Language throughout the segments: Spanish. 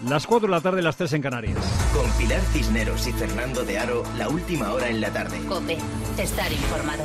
Las 4 de la tarde, las 3 en Canarias. Con Pilar Cisneros y Fernando de Aro, la última hora en la tarde. COPE, estar informado.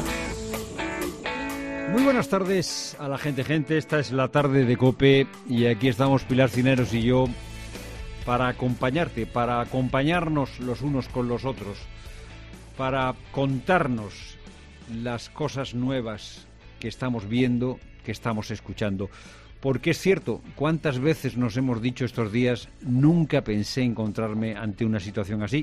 Muy buenas tardes a la gente. Esta es la tarde de COPE y aquí estamos Pilar Cisneros y yo para acompañarte, para acompañarnos los unos con los otros, para contarnos las cosas nuevas que estamos viendo, que estamos escuchando. Porque es cierto, cuántas veces nos hemos dicho estos días, nunca pensé encontrarme ante una situación así.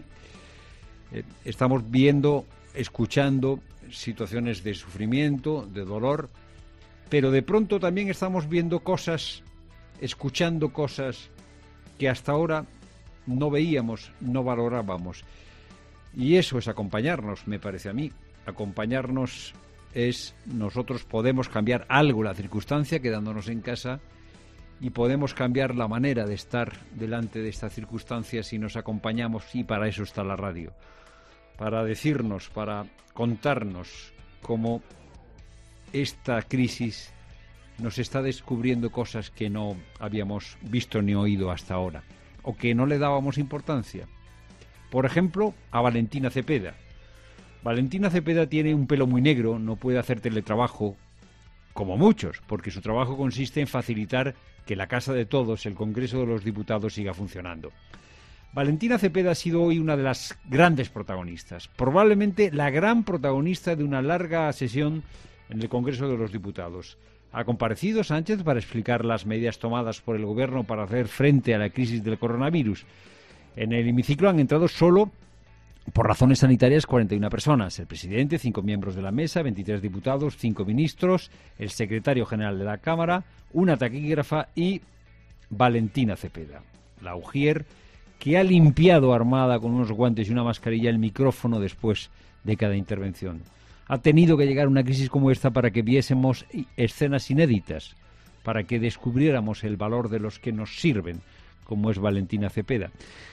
Estamos viendo, escuchando situaciones de sufrimiento, de dolor, pero de pronto también estamos viendo cosas, escuchando cosas que hasta ahora no veíamos, no valorábamos. Y eso es acompañarnos, me parece a mí. Acompañarnos es, nosotros podemos cambiar algo la circunstancia quedándonos en casa y podemos cambiar la manera de estar delante de esta circunstancia si nos acompañamos, y para eso está la radio, para decirnos, para contarnos cómo esta crisis nos está descubriendo cosas que no habíamos visto ni oído hasta ahora, o que no le dábamos importancia. Por ejemplo, a Valentina Cepeda. Valentina Cepeda tiene un pelo muy negro, no puede hacer teletrabajo como muchos, porque su trabajo consiste en facilitar que la Casa de Todos, el Congreso de los Diputados, siga funcionando. Valentina Cepeda ha sido hoy una de las grandes protagonistas, probablemente la gran protagonista de una larga sesión en el Congreso de los Diputados. Ha comparecido Sánchez para explicar las medidas tomadas por el Gobierno para hacer frente a la crisis del coronavirus. En el hemiciclo han entrado solo, por razones sanitarias, 41 personas. El presidente, 5 miembros de la mesa, 23 diputados, 5 ministros, el secretario general de la Cámara, una taquígrafa y Valentina Cepeda, la ujier que ha limpiado armada con unos guantes y una mascarilla el micrófono después de cada intervención. Ha tenido que llegar una crisis como esta para que viésemos escenas inéditas, para que descubriéramos el valor de los que nos sirven, como es Valentina Cepeda.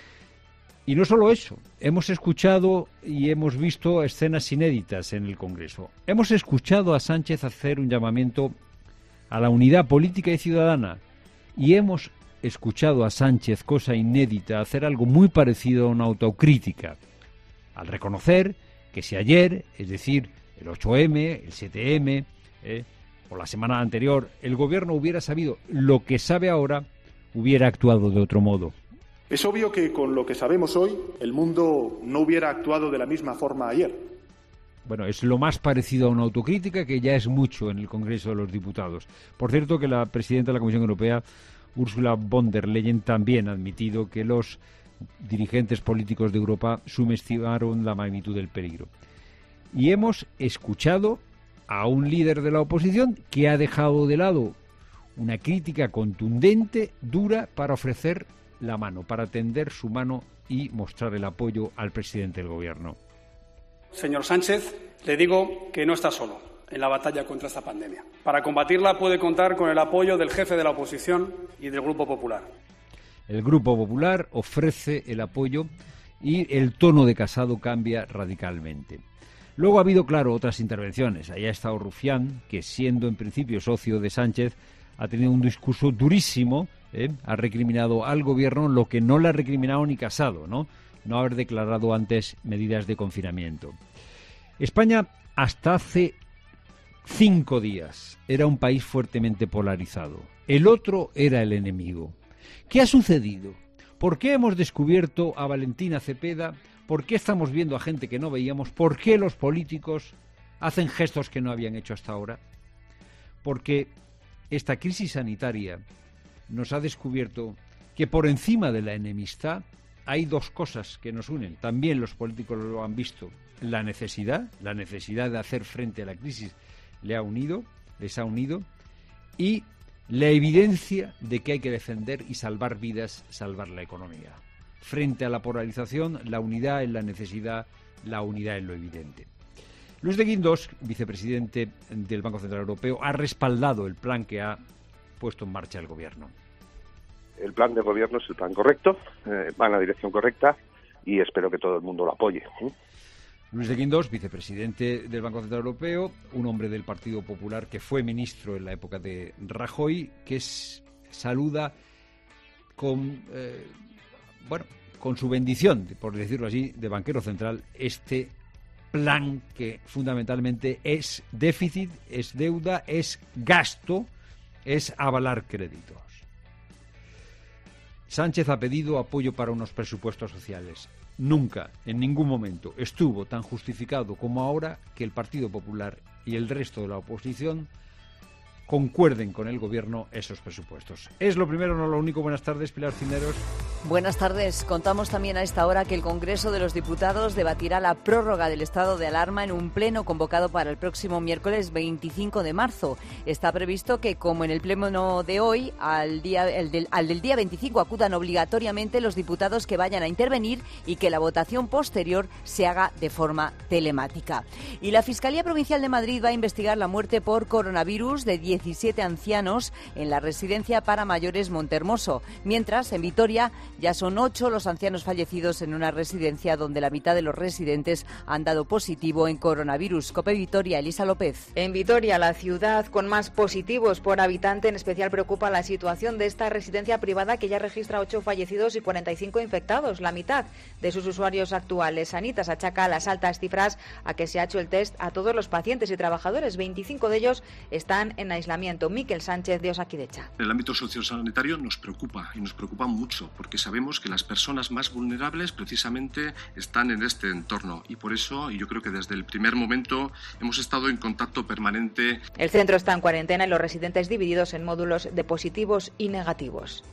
Y no solo eso, hemos escuchado y hemos visto escenas inéditas en el Congreso. Hemos escuchado a Sánchez hacer un llamamiento a la unidad política y ciudadana, y hemos escuchado a Sánchez, cosa inédita, hacer algo muy parecido a una autocrítica, al reconocer que si ayer, es decir, el 8M, el 7M, o la semana anterior, el Gobierno hubiera sabido lo que sabe ahora, hubiera actuado de otro modo. Es obvio que con lo que sabemos hoy, el mundo no hubiera actuado de la misma forma ayer. Bueno, es lo más parecido a una autocrítica, que ya es mucho en el Congreso de los Diputados. Por cierto, que la presidenta de la Comisión Europea, Ursula von der Leyen, también ha admitido que los dirigentes políticos de Europa subestimaron la magnitud del peligro. Y hemos escuchado a un líder de la oposición que ha dejado de lado una crítica contundente, dura, para ofrecer la mano, para tender su mano y mostrar el apoyo al presidente del Gobierno. Señor Sánchez, le digo que no está solo en la batalla contra esta pandemia. Para combatirla puede contar con el apoyo del jefe de la oposición y del Grupo Popular. El Grupo Popular ofrece el apoyo y el tono de Casado cambia radicalmente. Luego ha habido, claro, otras intervenciones. Ahí ha estado Rufián, que siendo en principio socio de Sánchez, ha tenido un discurso durísimo, ha recriminado al Gobierno lo que no le ha recriminado ni Casado, no haber declarado antes medidas de confinamiento. España, hasta hace 5 días, era un país fuertemente polarizado. El otro era el enemigo. ¿Qué ha sucedido? ¿Por qué hemos descubierto a Valentina Cepeda? ¿Por qué estamos viendo a gente que no veíamos? ¿Por qué los políticos hacen gestos que no habían hecho hasta ahora? Porque esta crisis sanitaria nos ha descubierto que por encima de la enemistad hay dos cosas que nos unen. También los políticos lo han visto. La necesidad de hacer frente a la crisis les ha unido, y la evidencia de que hay que defender y salvar vidas, salvar la economía. Frente a la polarización, la unidad en la necesidad, la unidad en lo evidente. Luis de Guindos, vicepresidente del Banco Central Europeo, ha respaldado el plan que ha puesto en marcha el Gobierno. El plan de Gobierno es el plan correcto, va en la dirección correcta y espero que todo el mundo lo apoye. Luis de Guindos, vicepresidente del Banco Central Europeo, un hombre del Partido Popular que fue ministro en la época de Rajoy, que saluda con con su bendición, por decirlo así, de banquero central, este plan que fundamentalmente es déficit, es deuda, es gasto, es avalar créditos. Sánchez ha pedido apoyo para unos presupuestos sociales. Nunca, en ningún momento, estuvo tan justificado como ahora que el Partido Popular y el resto de la oposición concuerden con el Gobierno esos presupuestos. Es lo primero, no lo único. Buenas tardes, Pilar Cisneros. Buenas tardes. Contamos también a esta hora que el Congreso de los Diputados debatirá la prórroga del estado de alarma en un pleno convocado para el próximo miércoles 25 de marzo. Está previsto que, como en el pleno de hoy, al del día 25 acudan obligatoriamente los diputados que vayan a intervenir y que la votación posterior se haga de forma telemática. Y la Fiscalía Provincial de Madrid va a investigar la muerte por coronavirus de 17 ancianos en la residencia para mayores Montehermoso, mientras en Vitoria ya son 8 los ancianos fallecidos en una residencia donde la mitad de los residentes han dado positivo en coronavirus. COPE Vitoria, Elisa López. En Vitoria, la ciudad con más positivos por habitante, en especial preocupa la situación de esta residencia privada que ya registra 8 fallecidos y 45 infectados, la mitad de sus usuarios actuales. Sanitas achaca las altas cifras a que se ha hecho el test a todos los pacientes y trabajadores. 25 de ellos están en aislamiento. Miquel Sánchez, de Osakidecha. En el ámbito sociosanitario nos preocupa, y nos preocupa mucho, porque sabemos que las personas más vulnerables precisamente están en este entorno, y por eso, y yo creo que desde el primer momento, hemos estado en contacto permanente. El centro está en cuarentena y los residentes divididos en módulos de positivos y negativos.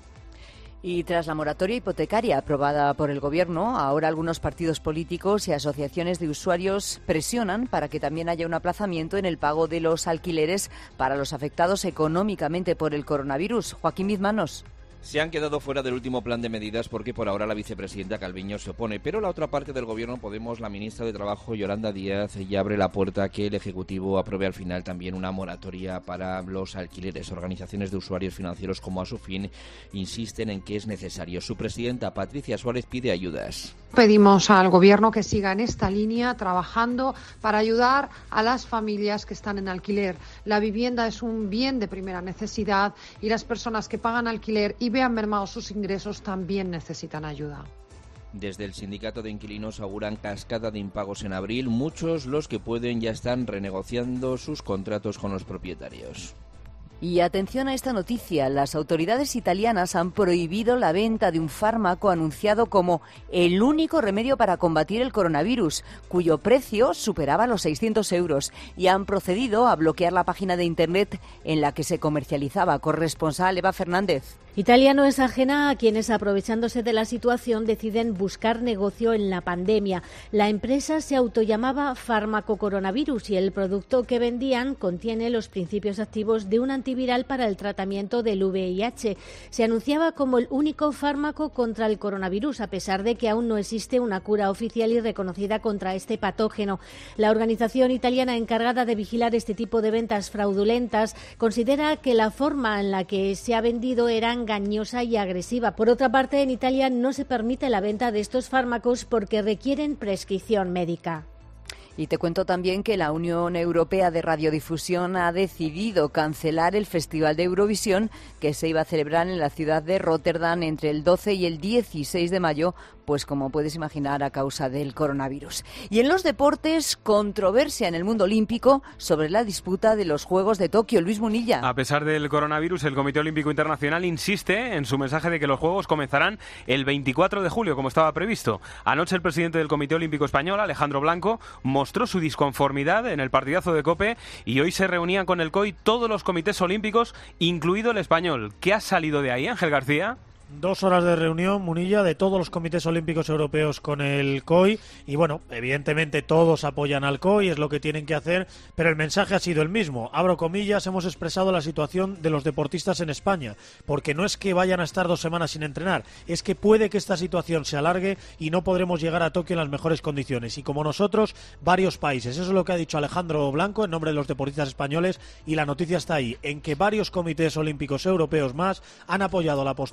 Y tras la moratoria hipotecaria aprobada por el Gobierno, ahora algunos partidos políticos y asociaciones de usuarios presionan para que también haya un aplazamiento en el pago de los alquileres para los afectados económicamente por el coronavirus. Joaquín Bizmanos. Se han quedado fuera del último plan de medidas porque por ahora la vicepresidenta Calviño se opone, pero la otra parte del Gobierno, Podemos, la ministra de Trabajo, Yolanda Díaz, ya abre la puerta a que el Ejecutivo apruebe al final también una moratoria para los alquileres. Organizaciones de usuarios financieros como Asufin insisten en que es necesario. Su presidenta, Patricia Suárez, pide ayudas. Pedimos al Gobierno que siga en esta línea trabajando para ayudar a las familias que están en alquiler. La vivienda es un bien de primera necesidad y las personas que pagan alquiler y vean mermados sus ingresos también necesitan ayuda. Desde el sindicato de inquilinos auguran cascada de impagos en abril. Muchos, los que pueden, ya están renegociando sus contratos con los propietarios. Y atención a esta noticia, las autoridades italianas han prohibido la venta de un fármaco anunciado como el único remedio para combatir el coronavirus, cuyo precio superaba los 600 euros, y han procedido a bloquear la página de Internet en la que se comercializaba. Corresponsal Eva Fernández. Italia no es ajena a quienes, aprovechándose de la situación, deciden buscar negocio en la pandemia. La empresa se autollamaba Fármaco Coronavirus y el producto que vendían contiene los principios activos de un antiviral para el tratamiento del VIH. Se anunciaba como el único fármaco contra el coronavirus, a pesar de que aún no existe una cura oficial y reconocida contra este patógeno. La organización italiana encargada de vigilar este tipo de ventas fraudulentas considera que la forma en la que se ha vendido era engañosa y agresiva. Por otra parte, en Italia no se permite la venta de estos fármacos porque requieren prescripción médica. Y te cuento también que la Unión Europea de Radiodifusión ha decidido cancelar el Festival de Eurovisión que se iba a celebrar en la ciudad de Rotterdam entre el 12 y el 16 de mayo, pues como puedes imaginar, a causa del coronavirus. Y en los deportes, controversia en el mundo olímpico sobre la disputa de los Juegos de Tokio. Luis Munilla. A pesar del coronavirus, el Comité Olímpico Internacional insiste en su mensaje de que los Juegos comenzarán el 24 de julio, como estaba previsto. Anoche el presidente del Comité Olímpico Español, Alejandro Blanco, mostró su disconformidad en el partidazo de COPE y hoy se reunían con el COI todos los comités olímpicos, incluido el español. ¿Qué ha salido de ahí, Ángel García? 2 horas de reunión, Munilla, de todos los comités olímpicos europeos con el COI y bueno, evidentemente todos apoyan al COI, es lo que tienen que hacer, pero el mensaje ha sido el mismo. Abro comillas, hemos expresado la situación de los deportistas en España, porque no es que vayan a estar 2 semanas sin entrenar, es que puede que esta situación se alargue y no podremos llegar a Tokio en las mejores condiciones. Y como nosotros, varios países. Eso es lo que ha dicho Alejandro Blanco en nombre de los deportistas españoles y la noticia está ahí, en que varios comités olímpicos europeos más han apoyado la postura de España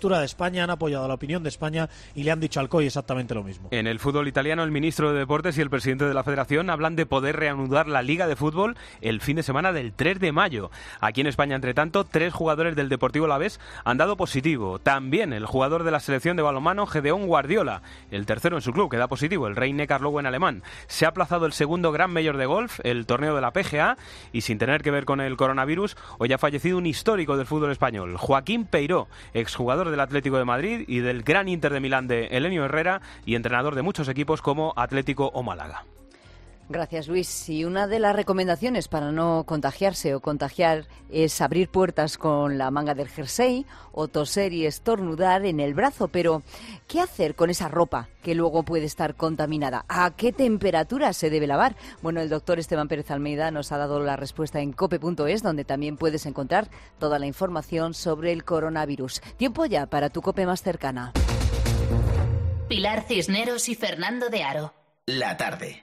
España, han apoyado a la opinión de España y le han dicho al COI exactamente lo mismo. En el fútbol italiano, el ministro de Deportes y el presidente de la Federación hablan de poder reanudar la Liga de Fútbol el fin de semana del 3 de mayo. Aquí en España, entre tanto, 3 jugadores del Deportivo Alavés han dado positivo. También el jugador de la selección de balonmano, Gedeón Guardiola, el tercero en su club, que da positivo, el Rhein-Neckar-Löwen en alemán. Se ha aplazado el segundo Gran Mayor de Golf, el torneo de la PGA, y sin tener que ver con el coronavirus, hoy ha fallecido un histórico del fútbol español, Joaquín Peiró, exjugador del Atlético de Madrid y del gran Inter de Milán de Elenio Herrera y entrenador de muchos equipos como Atlético o Málaga. Gracias, Luis. Y una de las recomendaciones para no contagiarse o contagiar es abrir puertas con la manga del jersey o toser y estornudar en el brazo. Pero, ¿qué hacer con esa ropa que luego puede estar contaminada? ¿A qué temperatura se debe lavar? Bueno, el doctor Esteban Pérez Almeida nos ha dado la respuesta en cope.es, donde también puedes encontrar toda la información sobre el coronavirus. Tiempo ya para tu COPE más cercana. Pilar Cisneros y Fernando de Aro. La tarde.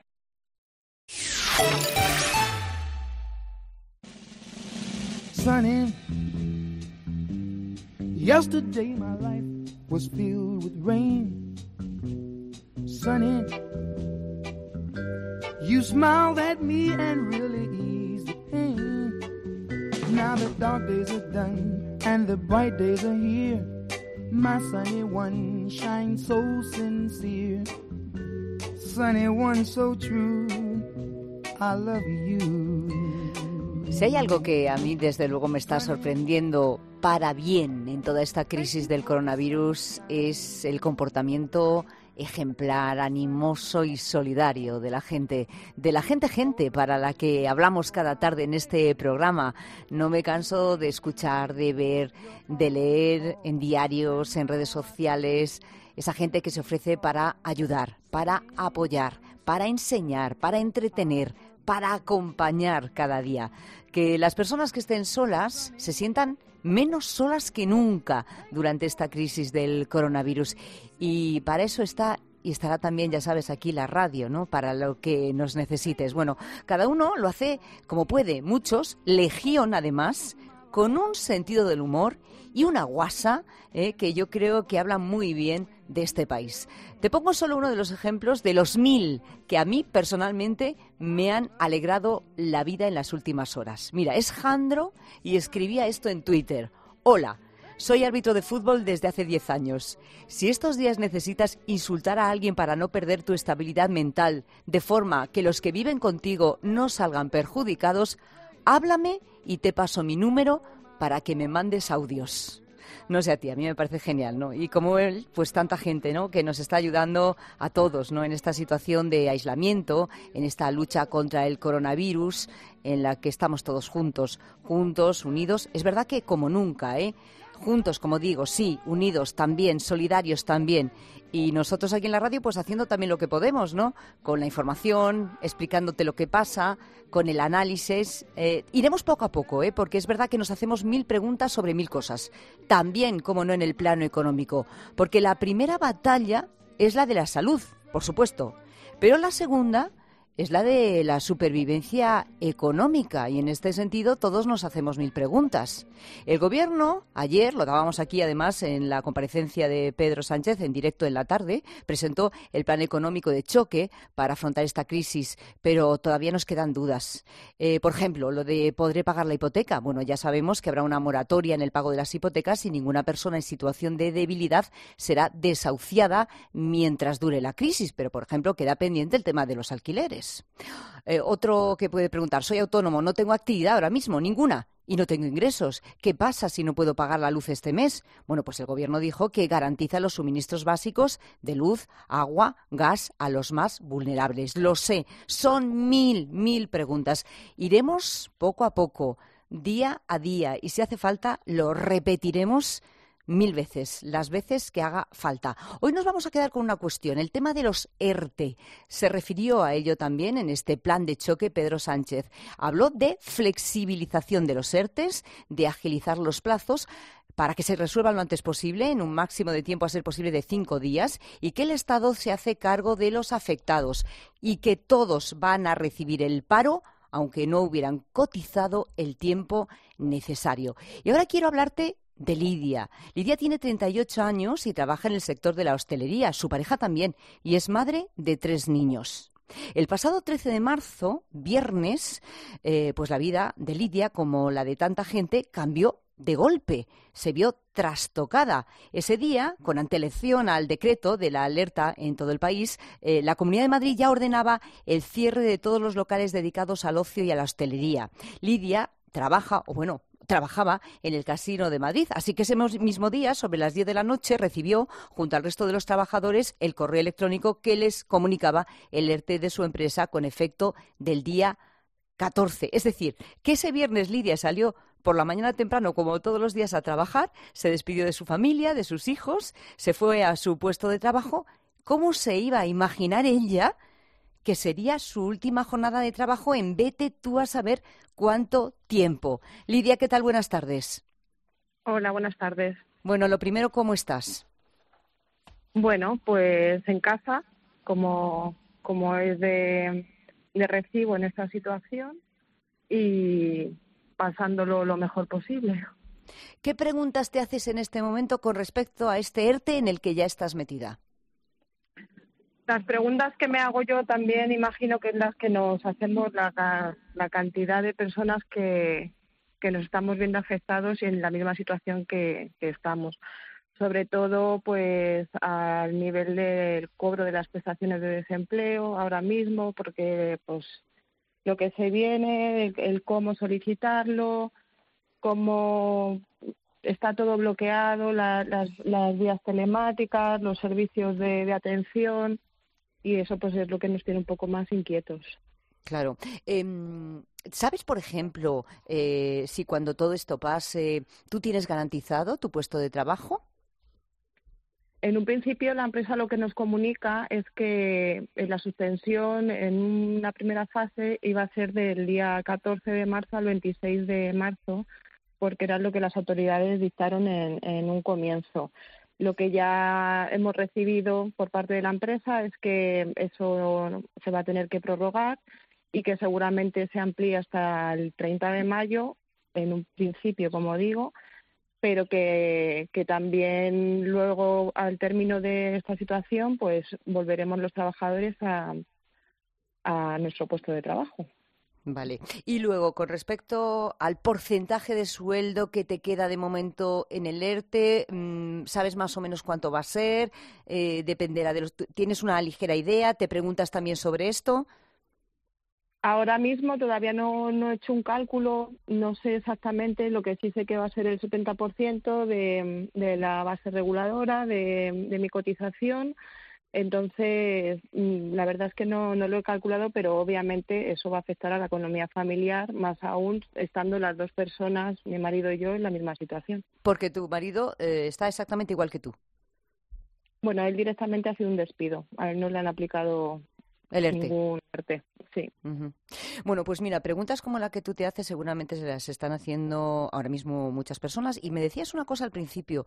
Sunny, yesterday my life was filled with rain. Sunny, you smiled at me and really eased the pain. Now the dark days are done and the bright days are here. My sunny one shines so sincere. Sunny one so true, I love you. Si hay algo que a mí desde luego me está sorprendiendo para bien en toda esta crisis del coronavirus es el comportamiento ejemplar, animoso y solidario de la gente para la que hablamos cada tarde en este programa. No me canso de escuchar, de ver, de leer en diarios, en redes sociales, esa gente que se ofrece para ayudar, para apoyar, para enseñar, para entretener, para acompañar cada día. Que las personas que estén solas se sientan menos solas que nunca durante esta crisis del coronavirus. Y para eso está y estará también, ya sabes, aquí la radio, ¿no? Para lo que nos necesites. Bueno, cada uno lo hace como puede. Muchos, legión además, con un sentido del humor y una guasa que yo creo que habla muy bien de este país. Te pongo solo uno de los ejemplos de los 1000 que a mí personalmente me han alegrado la vida en las últimas horas. Mira, es Jandro y escribía esto en Twitter. Hola, soy árbitro de fútbol desde hace 10 años. Si estos días necesitas insultar a alguien para no perder tu estabilidad mental, de forma que los que viven contigo no salgan perjudicados, háblame y te paso mi número para que me mandes audios. No sé a ti, a mí me parece genial, ¿no? Y como él, pues tanta gente, ¿no? Que nos está ayudando a todos, ¿no? En esta situación de aislamiento, en esta lucha contra el coronavirus, en la que estamos todos juntos, unidos. Es verdad que como nunca, juntos, como digo, sí, unidos también, solidarios también. Y nosotros aquí en la radio, pues haciendo también lo que podemos, ¿no? Con la información, explicándote lo que pasa, con el análisis. Iremos poco a poco, porque es verdad que nos hacemos 1000 preguntas sobre 1000 cosas. También, como no, en el plano económico. Porque la primera batalla es la de la salud, por supuesto. Pero la segunda es la de la supervivencia económica y en este sentido todos nos hacemos 1000 preguntas. El Gobierno, ayer, lo dábamos aquí además en la comparecencia de Pedro Sánchez en directo en la tarde, presentó el plan económico de choque para afrontar esta crisis, pero todavía nos quedan dudas. Por ejemplo, lo de ¿podré pagar la hipoteca? Bueno, ya sabemos que habrá una moratoria en el pago de las hipotecas y ninguna persona en situación de debilidad será desahuciada mientras dure la crisis, pero por ejemplo queda pendiente el tema de los alquileres. Otro que puede preguntar, soy autónomo, no tengo actividad ahora mismo, ninguna, y no tengo ingresos. ¿Qué pasa si no puedo pagar la luz este mes? Bueno, pues el Gobierno dijo que garantiza los suministros básicos de luz, agua, gas a los más vulnerables. Lo sé, son 1000 preguntas. Iremos poco a poco, día a día, y si hace falta lo repetiremos 1000 veces, las veces que haga falta. Hoy nos vamos a quedar con una cuestión, el tema de los ERTE. Se refirió a ello también en este plan de choque Pedro Sánchez. Habló de flexibilización de los ERTEs, de agilizar los plazos para que se resuelvan lo antes posible, en un máximo de tiempo a ser posible de 5 días, y que el Estado se hace cargo de los afectados y que todos van a recibir el paro aunque no hubieran cotizado el tiempo necesario. Y ahora quiero hablarte de Lidia. Lidia tiene 38 años y trabaja en el sector de la hostelería, su pareja también, y es madre de 3 niños. El pasado 13 de marzo, viernes, pues la vida de Lidia, como la de tanta gente, cambió de golpe. Se vio trastocada. Ese día, con antelación al decreto de la alerta en todo el país, la Comunidad de Madrid ya ordenaba el cierre de todos los locales dedicados al ocio y a la hostelería. Lidia trabajaba en el Casino de Madrid, así que ese mismo día, sobre las 10 de la noche, recibió, junto al resto de los trabajadores, el correo electrónico que les comunicaba el ERTE de su empresa con efecto del día 14. Es decir, que ese viernes Lidia salió por la mañana temprano, como todos los días, a trabajar, se despidió de su familia, de sus hijos, se fue a su puesto de trabajo. ¿Cómo se iba a imaginar ella que sería su última jornada de trabajo en vete tú a saber cuánto tiempo? Lidia, ¿qué tal? Buenas tardes. Hola, buenas tardes. Bueno, lo primero, ¿cómo estás? Bueno, pues en casa, como es de recibo en esta situación y pasándolo lo mejor posible. ¿Qué preguntas te haces en este momento con respecto a este ERTE en el que ya estás metida? Las preguntas que me hago yo también imagino que es las que nos hacemos la cantidad de personas que nos estamos viendo afectados y en la misma situación que estamos. Sobre todo, pues, al nivel del cobro de las prestaciones de desempleo ahora mismo, porque, pues, lo que se viene, el cómo solicitarlo, cómo está todo bloqueado, las vías telemáticas, los servicios de atención, y eso pues es lo que nos tiene un poco más inquietos. Claro. ¿Sabes, por ejemplo, si cuando todo esto pase, tú tienes garantizado tu puesto de trabajo? En un principio la empresa lo que nos comunica es que la suspensión en una primera fase iba a ser del día 14 de marzo al 26 de marzo, porque era lo que las autoridades dictaron en un comienzo. Lo que ya hemos recibido por parte de la empresa es que eso se va a tener que prorrogar y que seguramente se amplíe hasta el 30 de mayo, en un principio, como digo, pero que también luego, al término de esta situación, pues volveremos los trabajadores a nuestro puesto de trabajo. Vale. Y luego, con respecto al porcentaje de sueldo que te queda de momento en el ERTE, ¿sabes más o menos cuánto va a ser? Dependerá de ¿Tienes una ligera idea? ¿Te preguntas también sobre esto? Ahora mismo todavía no he hecho un cálculo, no sé exactamente, lo que sí sé que va a ser el 70% de la base reguladora de mi cotización. Entonces, la verdad es que no lo he calculado, pero obviamente eso va a afectar a la economía familiar, más aún estando las dos personas, mi marido y yo, en la misma situación. Porque tu marido está exactamente igual que tú. Bueno, él directamente ha sido un despido, a él no le han aplicado el ERTE. Ningún ERTE, sí. Uh-huh. Bueno, pues mira, preguntas como la que tú te haces seguramente se las están haciendo ahora mismo muchas personas. Y me decías una cosa al principio,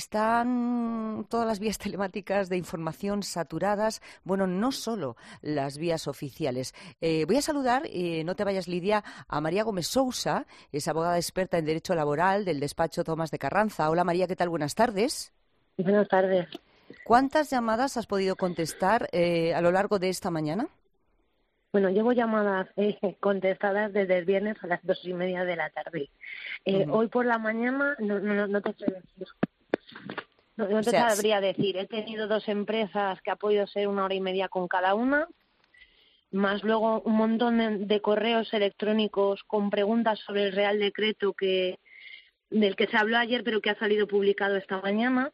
están todas las vías telemáticas de información saturadas, bueno, no solo las vías oficiales. Voy a saludar, no te vayas, Lidia, a María Gómez Sousa, es abogada experta en Derecho Laboral del despacho Tomás de Carranza. Hola María, ¿qué tal? Buenas tardes. Buenas tardes. ¿Cuántas llamadas has podido contestar a lo largo de esta mañana? Bueno, llevo llamadas contestadas desde el viernes a las 2:30 de la tarde. Hoy por la mañana no te sé decir. No te sabría decir. He tenido 2 empresas que ha podido ser 1 hora y media con cada una, más luego un montón de correos electrónicos con preguntas sobre el Real Decreto del que se habló ayer pero que ha salido publicado esta mañana.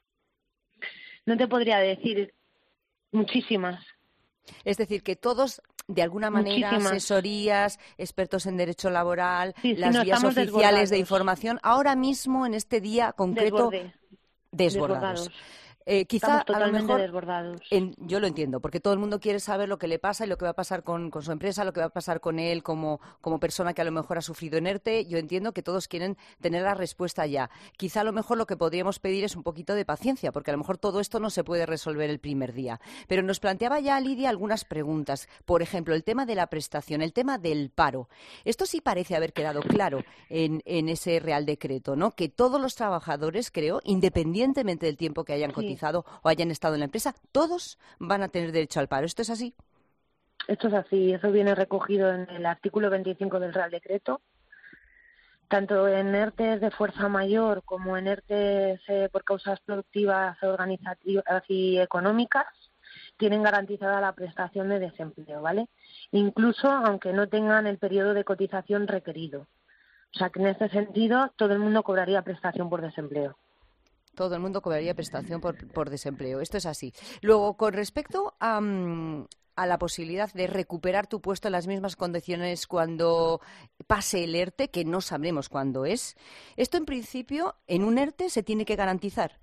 No te podría decir, muchísimas. Es decir, que todos, de alguna manera, asesorías, expertos en derecho laboral, las vías oficiales de información, ahora mismo, en este día concreto, desbordados. Quizá Estamos totalmente a lo mejor, desbordados. Yo lo entiendo, porque todo el mundo quiere saber lo que le pasa y lo que va a pasar con su empresa, lo que va a pasar con él como persona que a lo mejor ha sufrido en ERTE. Yo entiendo que todos quieren tener la respuesta ya. Quizá a lo mejor lo que podríamos pedir es un poquito de paciencia, porque a lo mejor todo esto no se puede resolver el primer día. Pero nos planteaba ya Lidia algunas preguntas. Por ejemplo, el tema de la prestación, el tema del paro. Esto sí parece haber quedado claro en ese Real Decreto, ¿no? Que todos los trabajadores, creo, independientemente del tiempo que hayan cotizado o hayan estado en la empresa, todos van a tener derecho al paro. ¿Esto es así? Esto es así. Eso viene recogido en el artículo 25 del Real Decreto. Tanto en ERTEs de fuerza mayor como en ERTEs por causas productivas, organizativas y económicas, tienen garantizada la prestación de desempleo, ¿vale? Incluso aunque no tengan el periodo de cotización requerido. O sea, que en este sentido todo el mundo cobraría prestación por desempleo. Todo el mundo cobraría prestación por desempleo. Esto es así. Luego, con respecto a la posibilidad de recuperar tu puesto en las mismas condiciones cuando pase el ERTE, que no sabremos cuándo es, esto en principio en un ERTE se tiene que garantizar.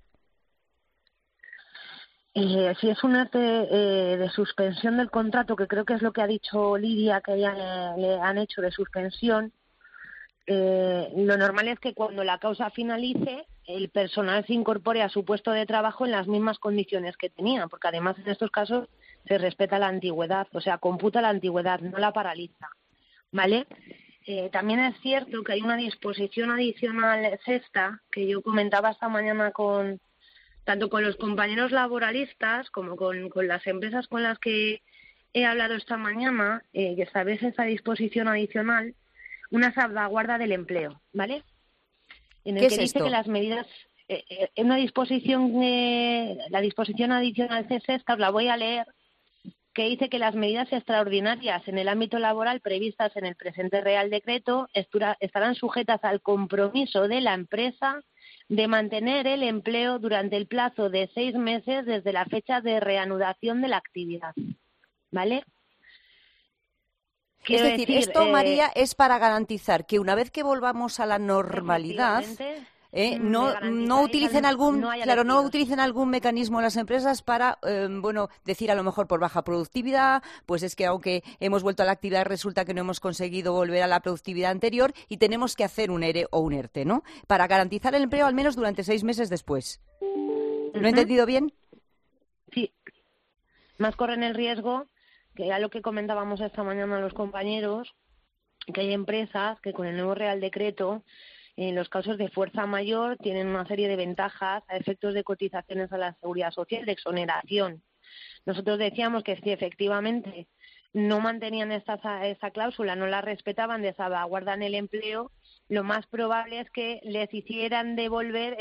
Si es un ERTE de suspensión del contrato, que creo que es lo que ha dicho Lidia, que ella le han hecho de suspensión, lo normal es que cuando la causa finalice, el personal se incorpore a su puesto de trabajo en las mismas condiciones que tenía, porque además en estos casos se respeta la antigüedad, o sea, computa la antigüedad, no la paraliza, ¿vale? También es cierto que hay una disposición adicional sexta que yo comentaba esta mañana tanto con los compañeros laboralistas como con las empresas con las que he hablado esta mañana, que establece esa disposición adicional, una salvaguarda del empleo, ¿vale? En el que dice esto? Que las medidas, en una disposición, la disposición adicional sexta, os la voy a leer, que dice que las medidas extraordinarias en el ámbito laboral previstas en el presente Real Decreto estarán sujetas al compromiso de la empresa de mantener el empleo durante el plazo de 6 meses desde la fecha de reanudación de la actividad, ¿vale? Es decir, esto, María, es para garantizar que una vez que volvamos a la normalidad, no utilicen algún mecanismo las empresas para, decir a lo mejor por baja productividad, pues es que aunque hemos vuelto a la actividad resulta que no hemos conseguido volver a la productividad anterior y tenemos que hacer un ERE o un ERTE, ¿no? Para garantizar el empleo al menos durante 6 meses después. ¿Lo he entendido bien? Sí. Más corren el riesgo, que ya lo que comentábamos esta mañana los compañeros, que hay empresas que con el nuevo Real Decreto, en los casos de fuerza mayor, tienen una serie de ventajas a efectos de cotizaciones a la Seguridad Social, de exoneración. Nosotros decíamos que si efectivamente no mantenían esta cláusula, no la respetaban, de salvaguarda en el empleo, lo más probable es que les hicieran devolver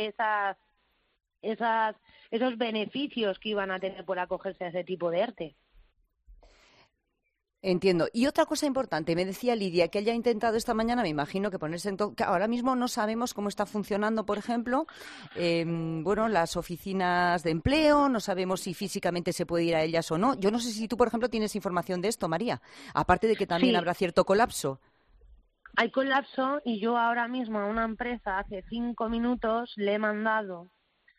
esos beneficios que iban a tener por acogerse a ese tipo de ERTE. Entiendo. Y otra cosa importante, me decía Lidia, que ella ha intentado esta mañana, me imagino, que ponerse que ahora mismo no sabemos cómo está funcionando, por ejemplo, las oficinas de empleo, no sabemos si físicamente se puede ir a ellas o no. Yo no sé si tú, por ejemplo, tienes información de esto, María, aparte de que también habrá cierto colapso. Hay colapso y yo ahora mismo a una empresa, hace 5 minutos, le he mandado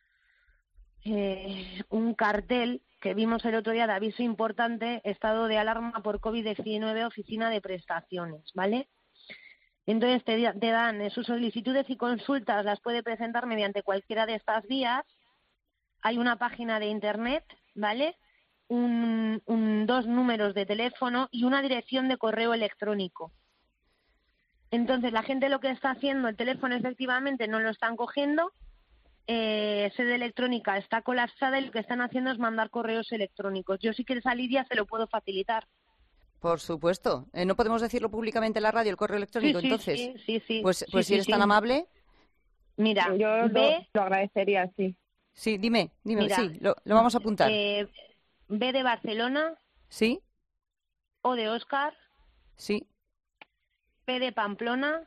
un cartel que vimos el otro día de aviso importante, estado de alarma por COVID-19, oficina de prestaciones, ¿vale? Entonces te dan sus solicitudes y consultas, las puede presentar mediante cualquiera de estas vías. Hay una página de internet, ¿vale? 2 números de teléfono y una dirección de correo electrónico. Entonces la gente lo que está haciendo, el teléfono efectivamente no lo están cogiendo, sede electrónica está colapsada y lo que están haciendo es mandar correos electrónicos. Yo si quieres a Lidia se lo puedo facilitar. Por supuesto. ¿No podemos decirlo públicamente en la radio, el correo electrónico, entonces? Sí. Pues si eres tan amable. Mira, yo lo agradecería, sí. Sí, dime, mira, sí, lo vamos a apuntar. B de Barcelona. Sí. O de Óscar. Sí. P de Pamplona.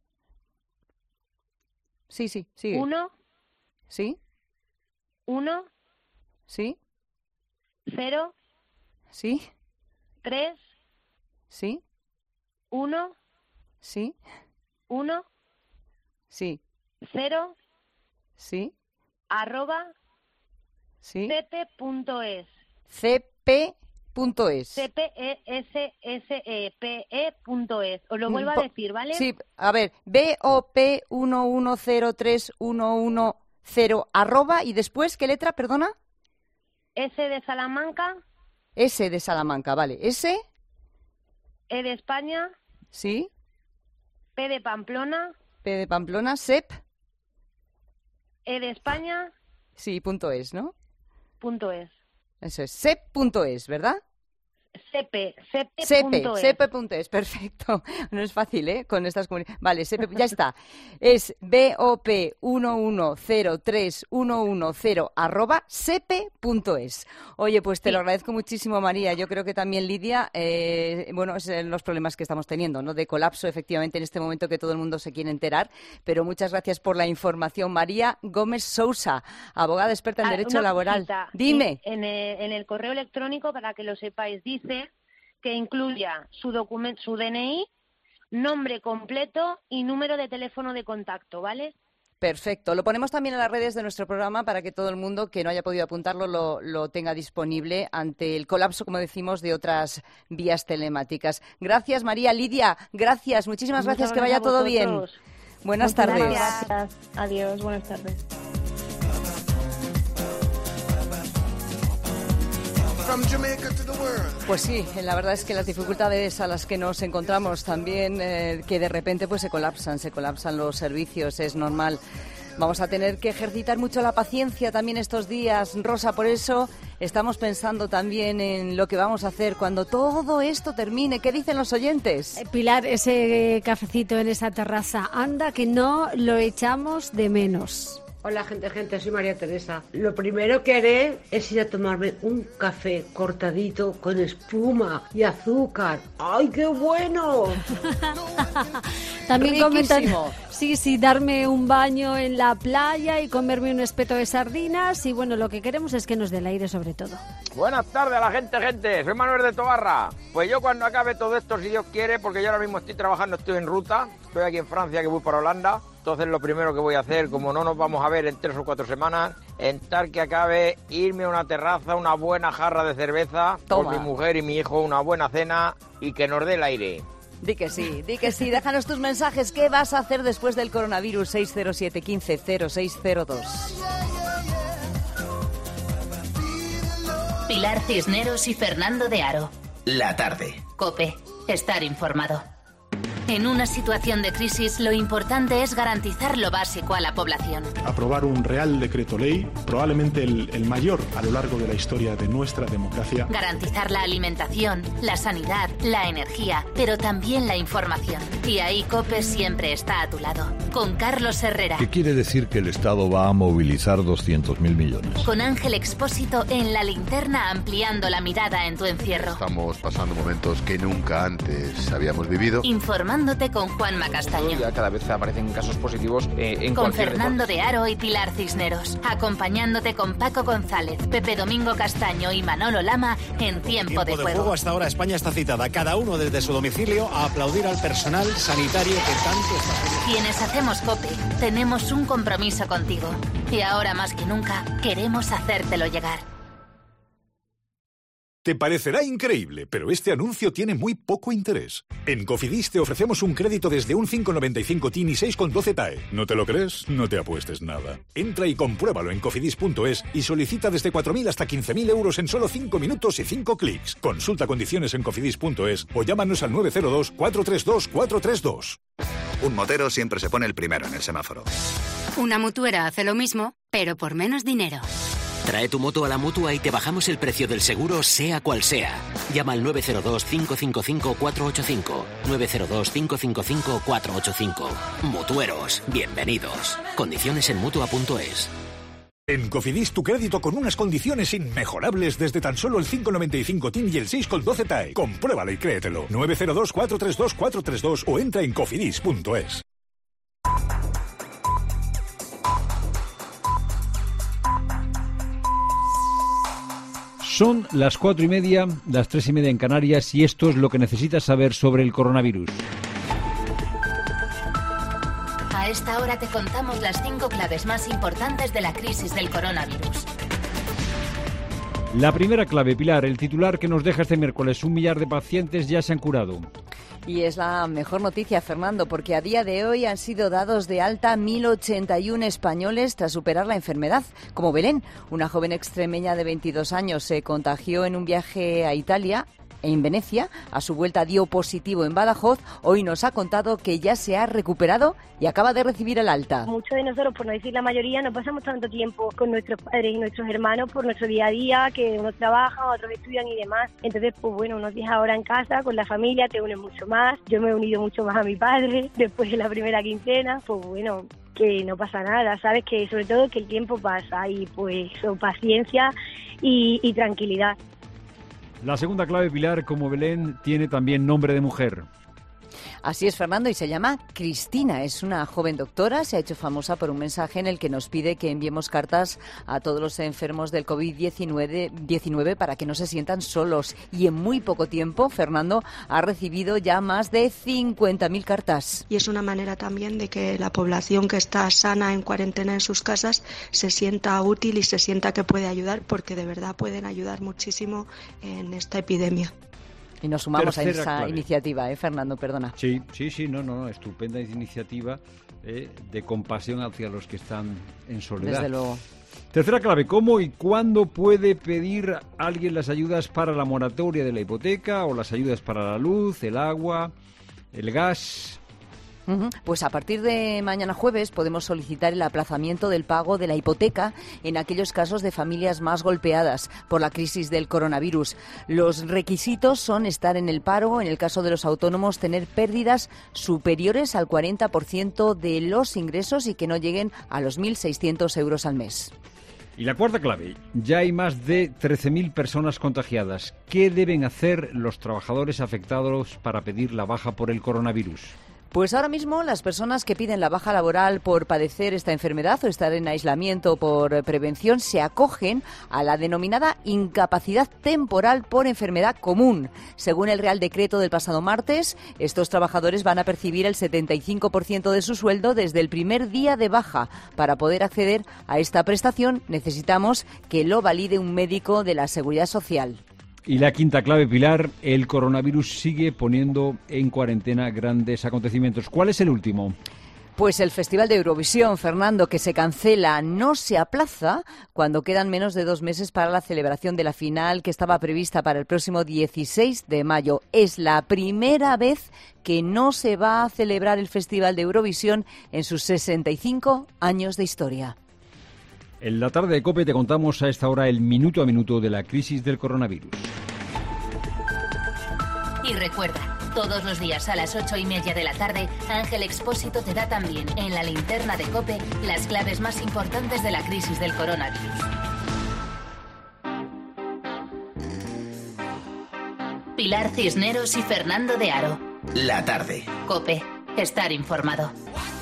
Sí, sigue. 1. ¿Sí? 1. ¿Sí? 0. ¿Sí? 3. ¿Sí? 1. ¿Sí? 1. Sí. 0. ¿Sí? @ ¿Sí? cepe.es. cp.es. CPESSEPE.es. Os lo vuelvo a decir, ¿vale? Sí, a ver, BOP11031110 arroba y después, ¿qué letra, perdona? S de Salamanca. S de Salamanca, vale. S. E de España. Sí. P de Pamplona. P de Pamplona, SEP. E de España. Sí, .es, ¿no? .es. Eso es, sep.es, ¿verdad? Cepe.es, perfecto. No es fácil, ¿eh? Con estas comunidades. Vale, ya está. Es BOP11031110 arroba sepe.es. Oye, pues te lo agradezco muchísimo, María. Yo creo que también Lidia, bueno, es los problemas que estamos teniendo, ¿no? De colapso, efectivamente, en este momento que todo el mundo se quiere enterar. Pero muchas gracias por la información. María Gómez Sousa, abogada experta en Derecho Laboral. Cosita. Dime. En el correo electrónico, para que lo sepáis, dice que incluya su DNI, nombre completo y número de teléfono de contacto, ¿vale? Perfecto. Lo ponemos también en las redes de nuestro programa para que todo el mundo que no haya podido apuntarlo lo tenga disponible ante el colapso, como decimos, de otras vías telemáticas. Gracias, María. Lidia, gracias. Muchísimas gracias. Que vaya todo bien. Buenas tardes. Gracias. Adiós. Buenas tardes. Pues sí, la verdad es que las dificultades a las que nos encontramos también, que de repente pues se colapsan los servicios, es normal. Vamos a tener que ejercitar mucho la paciencia también estos días, Rosa, por eso estamos pensando también en lo que vamos a hacer cuando todo esto termine. ¿Qué dicen los oyentes? Pilar, ese cafecito en esa terraza, anda que no lo echamos de menos. Hola, gente, soy María Teresa. Lo primero que haré es ir a tomarme un café cortadito con espuma y azúcar. ¡Ay, qué bueno! También comentan, sí, darme un baño en la playa y comerme un espeto de sardinas. Y bueno, lo que queremos es que nos dé el aire sobre todo. Buenas tardes a la gente. Soy Manuel de Tobarra. Pues yo cuando acabe todo esto, si Dios quiere, porque yo ahora mismo estoy trabajando, estoy en ruta. Estoy aquí en Francia, que voy para Holanda. Entonces lo primero que voy a hacer, como no nos vamos a ver en 3 o 4 semanas, en tal que acabe, irme a una terraza, una buena jarra de cerveza, con mi mujer y mi hijo, una buena cena y que nos dé el aire. Di que sí. Déjanos tus mensajes. ¿Qué vas a hacer después del coronavirus? 607 15 0602. Pilar Cisneros y Fernando de Aro. La tarde. COPE. Estar informado. En una situación de crisis, lo importante es garantizar lo básico a la población. Aprobar un Real Decreto Ley, probablemente el mayor a lo largo de la historia de nuestra democracia. Garantizar la alimentación, la sanidad, la energía, pero también la información. Y ahí COPE siempre está a tu lado. Con Carlos Herrera. ¿Qué quiere decir que el Estado va a movilizar 200.000 millones? Con Ángel Expósito en La Linterna, ampliando la mirada en tu encierro. Estamos pasando momentos que nunca antes habíamos vivido. Informándote con Juanma Castaño. Ya cada vez aparecen casos positivos con Fernando de Aro y Pilar Cisneros. Acompañándote con Paco González, Pepe Domingo Castaño y Manolo Lama en Tiempo de Juego. Hasta ahora España está citada, cada uno desde su domicilio, a aplaudir al personal sanitario que tanto está... Quienes hacemos COPE tenemos un compromiso contigo. Y ahora más que nunca queremos hacértelo llegar. Te parecerá increíble, pero este anuncio tiene muy poco interés. En Cofidis te ofrecemos un crédito desde un 5,95 TIN y 6,12 TAE. ¿No te lo crees? No te apuestes nada. Entra y compruébalo en cofidis.es y solicita desde 4.000 hasta 15.000 euros en solo 5 minutos y 5 clics. Consulta condiciones en cofidis.es o llámanos al 902 432 432. Un motero siempre se pone el primero en el semáforo. Una mutuera hace lo mismo, pero por menos dinero. Trae tu moto a la Mutua y te bajamos el precio del seguro, sea cual sea. Llama al 902-555-485. 902-555-485. Mutueros, bienvenidos. Condiciones en Mutua.es. En Cofidis tu crédito con unas condiciones inmejorables desde tan solo el 5,95 TIN y el 6,12 TAE. Compruébalo y créetelo. 902-432-432 o entra en cofidis.es. Son las 4:30, las 3:30 en Canarias y esto es lo que necesitas saber sobre el coronavirus. A esta hora te contamos las 5 claves más importantes de la crisis del coronavirus. La primera clave, Pilar, el titular que nos deja este miércoles: 1 millar de pacientes ya se han curado. Y es la mejor noticia, Fernando, porque a día de hoy han sido dados de alta 1.081 españoles tras superar la enfermedad. Como Belén, una joven extremeña de 22 años, se contagió en un viaje a Italia. En Venecia, a su vuelta dio positivo en Badajoz. Hoy nos ha contado que ya se ha recuperado y acaba de recibir el alta. Muchos de nosotros, por no decir la mayoría, no pasamos tanto tiempo con nuestros padres y nuestros hermanos por nuestro día a día, que unos trabajan, otros estudian y demás. Entonces, pues bueno, unos días ahora en casa con la familia te unes mucho más. Yo me he unido mucho más a mi padre después de la primera quincena. Pues bueno, que no pasa nada, sabes que sobre todo que el tiempo pasa y pues paciencia y tranquilidad. La segunda clave, Pilar, como Belén, tiene también nombre de mujer. Así es, Fernando, y se llama Cristina. Es una joven doctora, se ha hecho famosa por un mensaje en el que nos pide que enviemos cartas a todos los enfermos del COVID-19 para que no se sientan solos. Y en muy poco tiempo, Fernando ha recibido ya más de 50.000 cartas. Y es una manera también de que la población que está sana en cuarentena en sus casas se sienta útil y se sienta que puede ayudar, porque de verdad pueden ayudar muchísimo en esta epidemia. Y nos sumamos a esa clave. Iniciativa, Fernando, perdona. Sí, no, estupenda iniciativa de compasión hacia los que están en soledad. Desde luego. Tercera clave, ¿cómo y cuándo puede pedir alguien las ayudas para la moratoria de la hipoteca o las ayudas para la luz, el agua, el gas? Pues a partir de mañana jueves podemos solicitar el aplazamiento del pago de la hipoteca en aquellos casos de familias más golpeadas por la crisis del coronavirus. Los requisitos son estar en el paro, en el caso de los autónomos tener pérdidas superiores al 40% de los ingresos y que no lleguen a los 1.600 euros al mes. Y la cuarta clave, ya hay más de 13.000 personas contagiadas. ¿Qué deben hacer los trabajadores afectados para pedir la baja por el coronavirus? Pues ahora mismo las personas que piden la baja laboral por padecer esta enfermedad o estar en aislamiento por prevención se acogen a la denominada incapacidad temporal por enfermedad común. Según el Real Decreto del pasado martes, estos trabajadores van a percibir el 75% de su sueldo desde el primer día de baja. Para poder acceder a esta prestación necesitamos que lo valide un médico de la Seguridad Social. Y la quinta clave, Pilar, el coronavirus sigue poniendo en cuarentena grandes acontecimientos. ¿Cuál es el último? Pues el Festival de Eurovisión, Fernando, que se cancela, no se aplaza cuando quedan menos de 2 meses para la celebración de la final que estaba prevista para el próximo 16 de mayo. Es la primera vez que no se va a celebrar el Festival de Eurovisión en sus 65 años de historia. En la tarde de COPE te contamos a esta hora el minuto a minuto de la crisis del coronavirus. Y recuerda, todos los días a las 8:30 de la tarde, Ángel Expósito te da también en la linterna de COPE las claves más importantes de la crisis del coronavirus. Pilar Cisneros y Fernando de Aro. La tarde. COPE. Estar informado.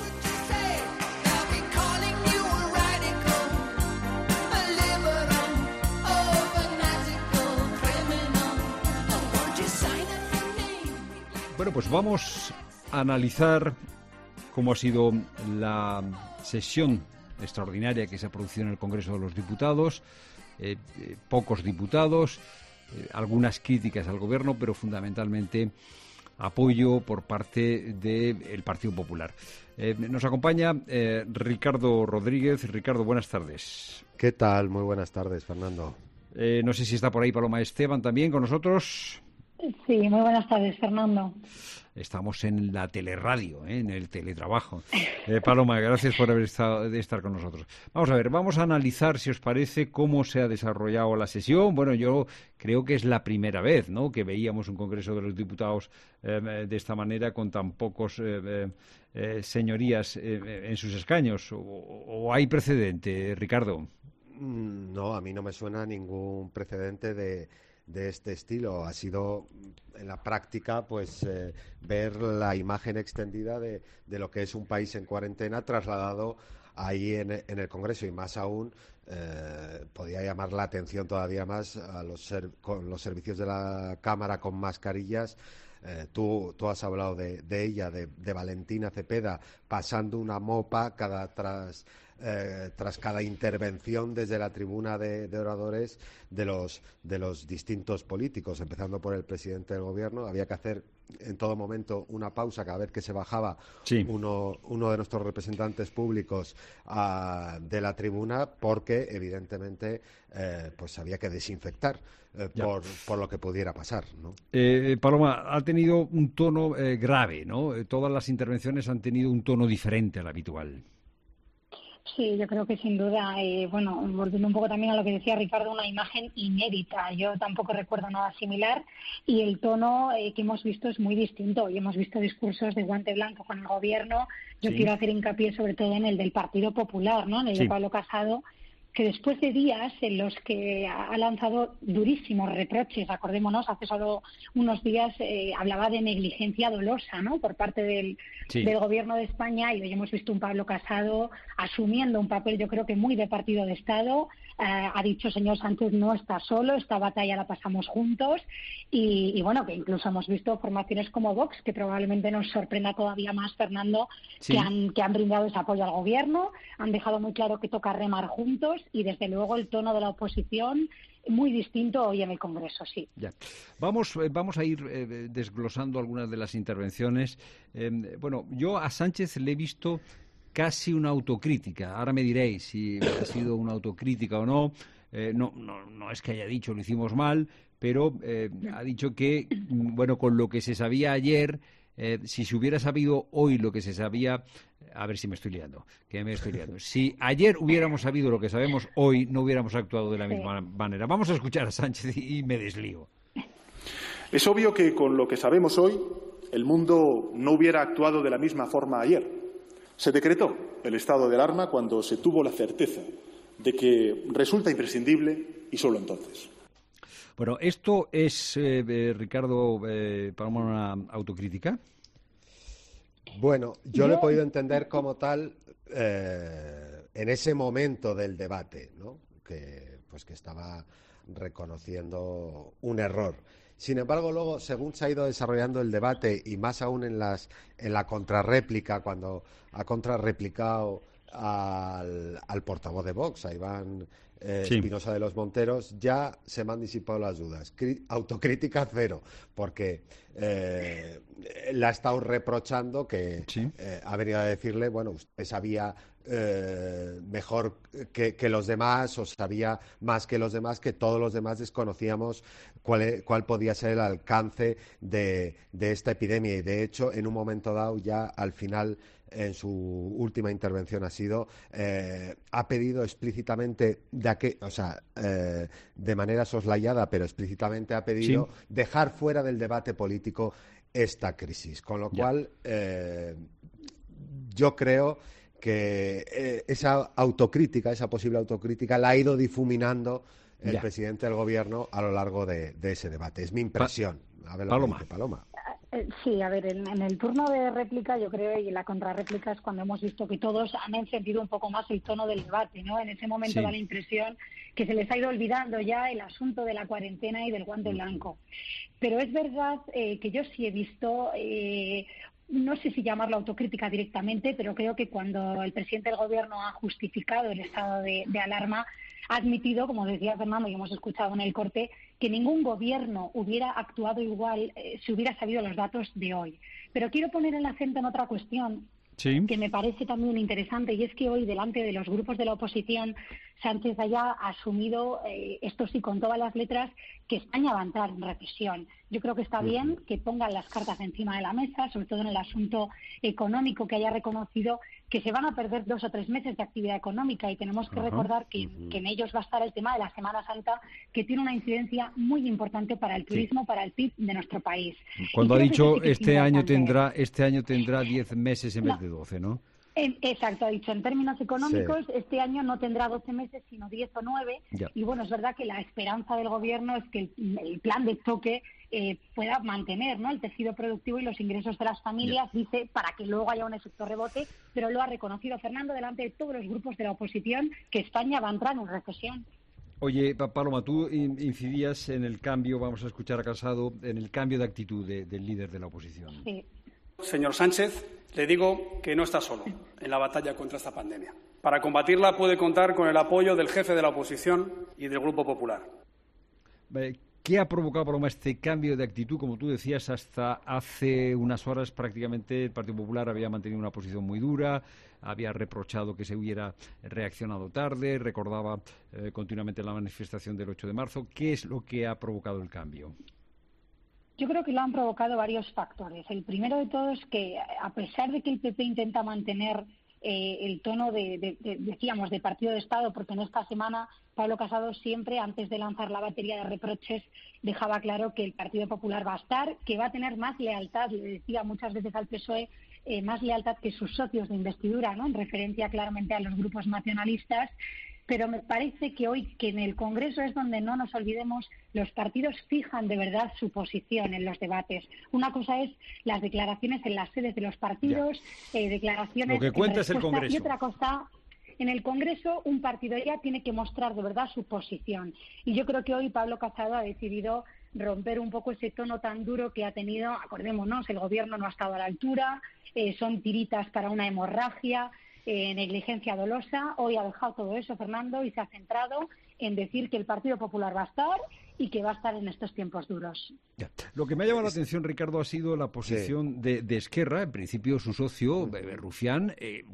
Bueno, pues vamos a analizar cómo ha sido la sesión extraordinaria que se ha producido en el Congreso de los Diputados. Pocos diputados, algunas críticas al Gobierno, pero fundamentalmente apoyo por parte del Partido Popular. Nos acompaña Ricardo Rodríguez. Ricardo, buenas tardes. ¿Qué tal? Muy buenas tardes, Fernando. No sé si está por ahí Paloma Esteban también con nosotros. Sí, muy buenas tardes, Fernando. Estamos en la teleradio, en el teletrabajo. Paloma, gracias por estar con nosotros. Vamos a ver, vamos a analizar, si os parece, cómo se ha desarrollado la sesión. Bueno, yo creo que es la primera vez, ¿no?, que veíamos un Congreso de los Diputados de esta manera, con tan pocos señorías en sus escaños. ¿O hay precedente, Ricardo? No, a mí no me suena ningún precedente de este estilo. Ha sido en la práctica pues ver la imagen extendida de lo que es un país en cuarentena trasladado ahí en el Congreso, y más aún podía llamar la atención todavía más a con los servicios de la Cámara con mascarillas. Tú has hablado de ella, de Valentina Cepeda, pasando una mopa tras tras cada intervención desde la tribuna de oradores de los distintos políticos, empezando por el presidente del gobierno. Había que hacer en todo momento una pausa cada vez que se bajaba uno de nuestros representantes públicos de la tribuna, porque evidentemente pues había que desinfectar por lo que pudiera pasar, ¿no? Paloma, ha tenido un tono grave, ¿no? Todas las intervenciones han tenido un tono diferente al habitual. Sí, yo creo que sin duda, volviendo un poco también a lo que decía Ricardo, una imagen inédita. Yo tampoco recuerdo nada similar y el tono que hemos visto es muy distinto. Hoy hemos visto discursos de guante blanco con el gobierno. Yo quiero hacer hincapié sobre todo en el del Partido Popular, ¿no? En el de Pablo Casado, que después de días en los que ha lanzado durísimos reproches, acordémonos, hace solo unos días hablaba de negligencia dolosa, ¿no?, por parte del Gobierno de España, y hoy hemos visto un Pablo Casado asumiendo un papel, yo creo que muy de partido de Estado. Ha dicho, señor Sánchez, no está solo, esta batalla la pasamos juntos, y bueno, que incluso hemos visto formaciones como Vox, que probablemente nos sorprenda todavía más, Fernando, que han brindado ese apoyo al Gobierno, han dejado muy claro que toca remar juntos, y desde luego el tono de la oposición muy distinto hoy en el Congreso, sí. Ya. Vamos a ir desglosando algunas de las intervenciones. Yo a Sánchez le he visto casi una autocrítica. Ahora me diréis si ha sido una autocrítica o no. No es que haya dicho lo hicimos mal, pero ha dicho que, con lo que se sabía ayer, si se hubiera sabido hoy lo que se sabía... A ver si me estoy liando, Si ayer hubiéramos sabido lo que sabemos hoy, no hubiéramos actuado de la misma manera. Vamos a escuchar a Sánchez y me deslío. Es obvio que con lo que sabemos hoy, el mundo no hubiera actuado de la misma forma ayer. Se decretó el estado de alarma cuando se tuvo la certeza de que resulta imprescindible, y solo entonces. Bueno, ¿esto es, Ricardo, para una autocrítica? Bueno, yo lo he podido entender como tal en ese momento del debate, ¿no?, que estaba reconociendo un error. Sin embargo, luego, según se ha ido desarrollando el debate, y más aún en la contrarréplica, cuando ha contrarreplicado al portavoz de Vox, a Iván Espinosa de los Monteros, ya se me han disipado las dudas. Autocrítica cero, porque le ha estado reprochando que ha venido a decirle, usted sabía mejor que los demás, o sabía más que los demás, que todos los demás desconocíamos cuál podía ser el alcance de esta epidemia. Y de hecho, en un momento dado, ya al final, en su última intervención ha pedido explícitamente de manera soslayada, pero explícitamente ha pedido dejar fuera del debate político esta crisis, con lo cual yo creo que esa posible autocrítica la ha ido difuminando el presidente del Gobierno a lo largo de ese debate. Es mi impresión. A ver, Paloma. Sí, a ver, en el turno de réplica, yo creo, y en la contrarréplica es cuando hemos visto que todos han encendido un poco más el tono del debate, ¿no? En ese momento da la impresión que se les ha ido olvidando ya el asunto de la cuarentena y del guante blanco. Pero es verdad que yo sí he visto... no sé si llamarlo autocrítica directamente, pero creo que cuando el presidente del Gobierno ha justificado el estado de alarma, ha admitido, como decía Fernando y hemos escuchado en el corte, que ningún gobierno hubiera actuado igual si hubiera sabido los datos de hoy. Pero quiero poner el acento en otra cuestión que me parece también interesante, y es que hoy, delante de los grupos de la oposición, Sánchez haya asumido, esto sí con todas las letras, que España va a entrar en recesión. Yo creo que está bien que pongan las cartas encima de la mesa, sobre todo en el asunto económico, que haya reconocido que se van a perder 2 o 3 meses de actividad económica, y tenemos que recordar que en ellos va a estar el tema de la Semana Santa, que tiene una incidencia muy importante para el turismo, para el PIB de nuestro país. Cuando ha dicho este año tendrá 10 meses en vez de 12, ¿no? Exacto, ha dicho, en términos económicos, este año no tendrá 12 meses, sino 10 o 9. Y bueno, es verdad que la esperanza del Gobierno es que el plan de choque pueda mantener, ¿no?, el tejido productivo y los ingresos de las familias, dice, para que luego haya un efecto rebote, pero lo ha reconocido Fernando delante de todos los grupos de la oposición, que España va a entrar en recesión. Oye, Paloma, tú incidías en el cambio, vamos a escuchar a Casado, en el cambio de actitud del líder de la oposición. Sí. Señor Sánchez, Le digo que no está solo en la batalla contra esta pandemia. Para combatirla puede contar con el apoyo del jefe de la oposición y del Grupo Popular. ¿Qué ha provocado, Paloma, este cambio de actitud? Como tú decías, hasta hace unas horas prácticamente el Partido Popular había mantenido una posición muy dura, había reprochado que se hubiera reaccionado tarde, recordaba continuamente la manifestación del 8 de marzo. ¿Qué es lo que ha provocado el cambio? Yo creo que lo han provocado varios factores. El primero de todos es que, a pesar de que el PP intenta mantener el tono decíamos, de partido de Estado, porque en esta semana Pablo Casado siempre, antes de lanzar la batería de reproches, dejaba claro que el Partido Popular va a estar, que va a tener más lealtad, le decía muchas veces al PSOE, más lealtad que sus socios de investidura, ¿no?, en referencia claramente a los grupos nacionalistas. Pero me parece que hoy, que en el Congreso es donde, no nos olvidemos, los partidos fijan de verdad su posición en los debates. Una cosa es las declaraciones en las sedes de los partidos, declaraciones lo que cuenta es el Congreso. Y otra cosa, en el Congreso un partido ya tiene que mostrar de verdad su posición. Y yo creo que hoy Pablo Casado ha decidido romper un poco ese tono tan duro que ha tenido. Acordémonos, el Gobierno no ha estado a la altura, son tiritas para una hemorragia, negligencia dolosa. Hoy ha dejado todo eso, Fernando, y se ha centrado en decir que el Partido Popular va a estar y que va a estar en estos tiempos duros. Ya. Lo que me ha llamado la atención, Ricardo, ha sido la posición de Esquerra. En principio, su socio, Rufián,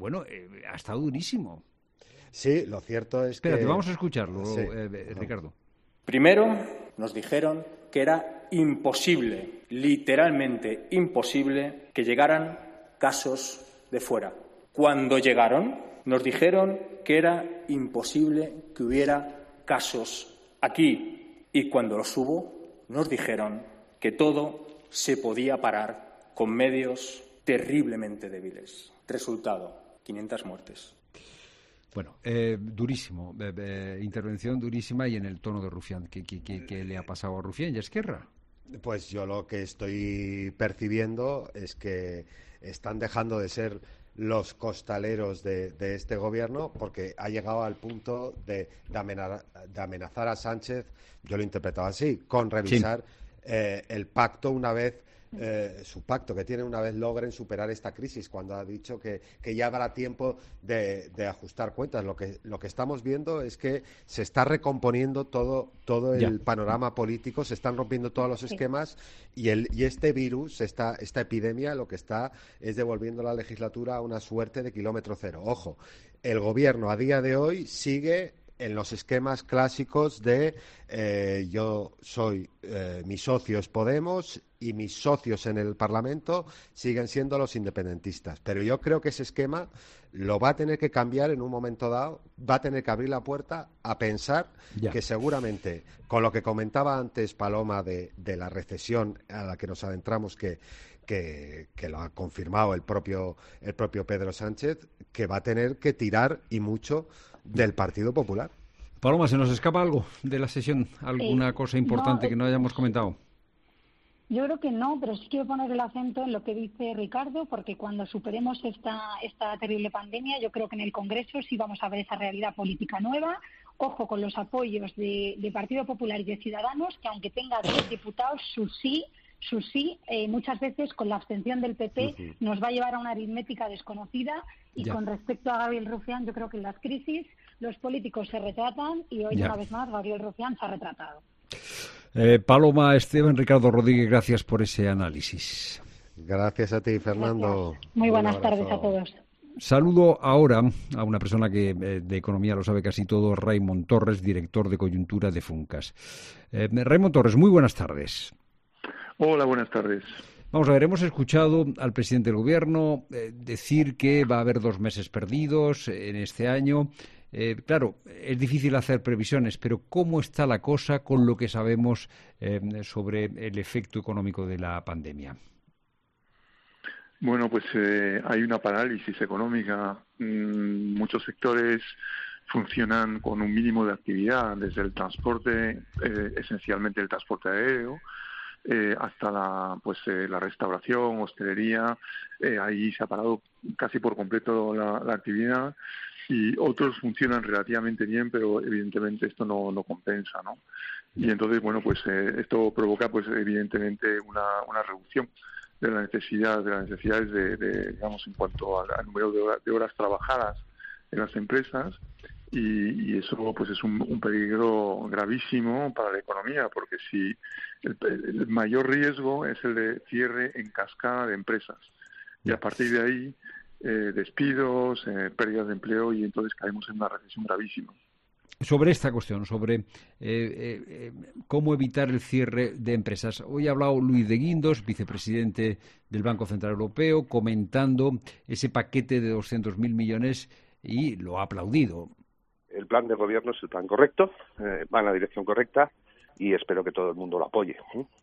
ha estado durísimo. Sí, lo cierto es Espérate, que... vamos a escucharlo, Ricardo. Primero, nos dijeron que era imposible, literalmente imposible, que llegaran casos de fuera. Cuando llegaron, nos dijeron que era imposible que hubiera casos aquí. Y cuando los hubo, nos dijeron que todo se podía parar con medios terriblemente débiles. Resultado, 500 muertes. Bueno, durísimo, intervención durísima, y en el tono de Rufián. ¿Qué le ha pasado a Rufián y a Esquerra? Pues yo lo que estoy percibiendo es que están dejando de ser los costaleros de este gobierno, porque ha llegado al punto de amenazar a Sánchez, yo lo he interpretado así, con revisar el pacto una vez, su pacto que tiene una vez logren superar esta crisis, cuando ha dicho que ya habrá tiempo de ajustar cuentas. Lo que estamos viendo es que se está recomponiendo todo el panorama político, se están rompiendo todos los esquemas, y este virus, esta epidemia, lo que está es devolviendo la legislatura a una suerte de kilómetro cero. Ojo, el gobierno a día de hoy sigue en los esquemas clásicos de mi socio es Podemos y mis socios en el Parlamento siguen siendo los independentistas. Pero yo creo que ese esquema lo va a tener que cambiar en un momento dado, va a tener que abrir la puerta a pensar que seguramente, con lo que comentaba antes Paloma de la recesión a la que nos adentramos, que lo ha confirmado el propio Pedro Sánchez, que va a tener que tirar, y mucho, del Partido Popular. Paloma, ¿se nos escapa algo de la sesión? ¿Alguna cosa importante que no hayamos comentado? Yo creo que no, pero sí quiero poner el acento en lo que dice Ricardo, porque cuando superemos esta terrible pandemia, yo creo que en el Congreso sí vamos a ver esa realidad política nueva. Ojo con los apoyos de Partido Popular y de Ciudadanos, que aunque tenga 10 diputados, su sí, muchas veces con la abstención del PP nos va a llevar a una aritmética desconocida. Y con respecto a Gabriel Rufián, yo creo que en las crisis los políticos se retratan, y hoy una vez más Gabriel Rufián se ha retratado. Paloma, Esteban, Ricardo Rodríguez, gracias por ese análisis. Gracias a ti, Fernando. Gracias. Muy buenas tardes a todos. Saludo ahora a una persona que de economía lo sabe casi todo, Raimon Torres, director de coyuntura de Funcas. Raimon Torres, muy buenas tardes. Hola, buenas tardes. Vamos a ver, hemos escuchado al presidente del Gobierno decir que va a haber 2 meses perdidos en este año. Claro, es difícil hacer previsiones, pero ¿cómo está la cosa con lo que sabemos sobre el efecto económico de la pandemia? Bueno, pues hay una parálisis económica. Muchos sectores funcionan con un mínimo de actividad, desde el transporte, esencialmente el transporte aéreo, hasta la restauración, hostelería. Ahí se ha parado casi por completo la actividad, y otros funcionan relativamente bien, pero evidentemente esto no compensa, ¿no? Y entonces, bueno, pues esto provoca, pues evidentemente una reducción de las necesidades de digamos, en cuanto al número de horas trabajadas en las empresas, y eso pues es un peligro gravísimo para la economía, porque si el mayor riesgo es el de cierre en cascada de empresas, y a partir de ahí despidos, pérdidas de empleo, y entonces caemos en una recesión gravísima. Sobre esta cuestión, sobre cómo evitar el cierre de empresas. Hoy ha hablado Luis de Guindos, vicepresidente del Banco Central Europeo, comentando ese paquete de 200.000 millones y lo ha aplaudido. El plan de gobierno es el plan correcto, va en la dirección correcta y espero que todo el mundo lo apoye.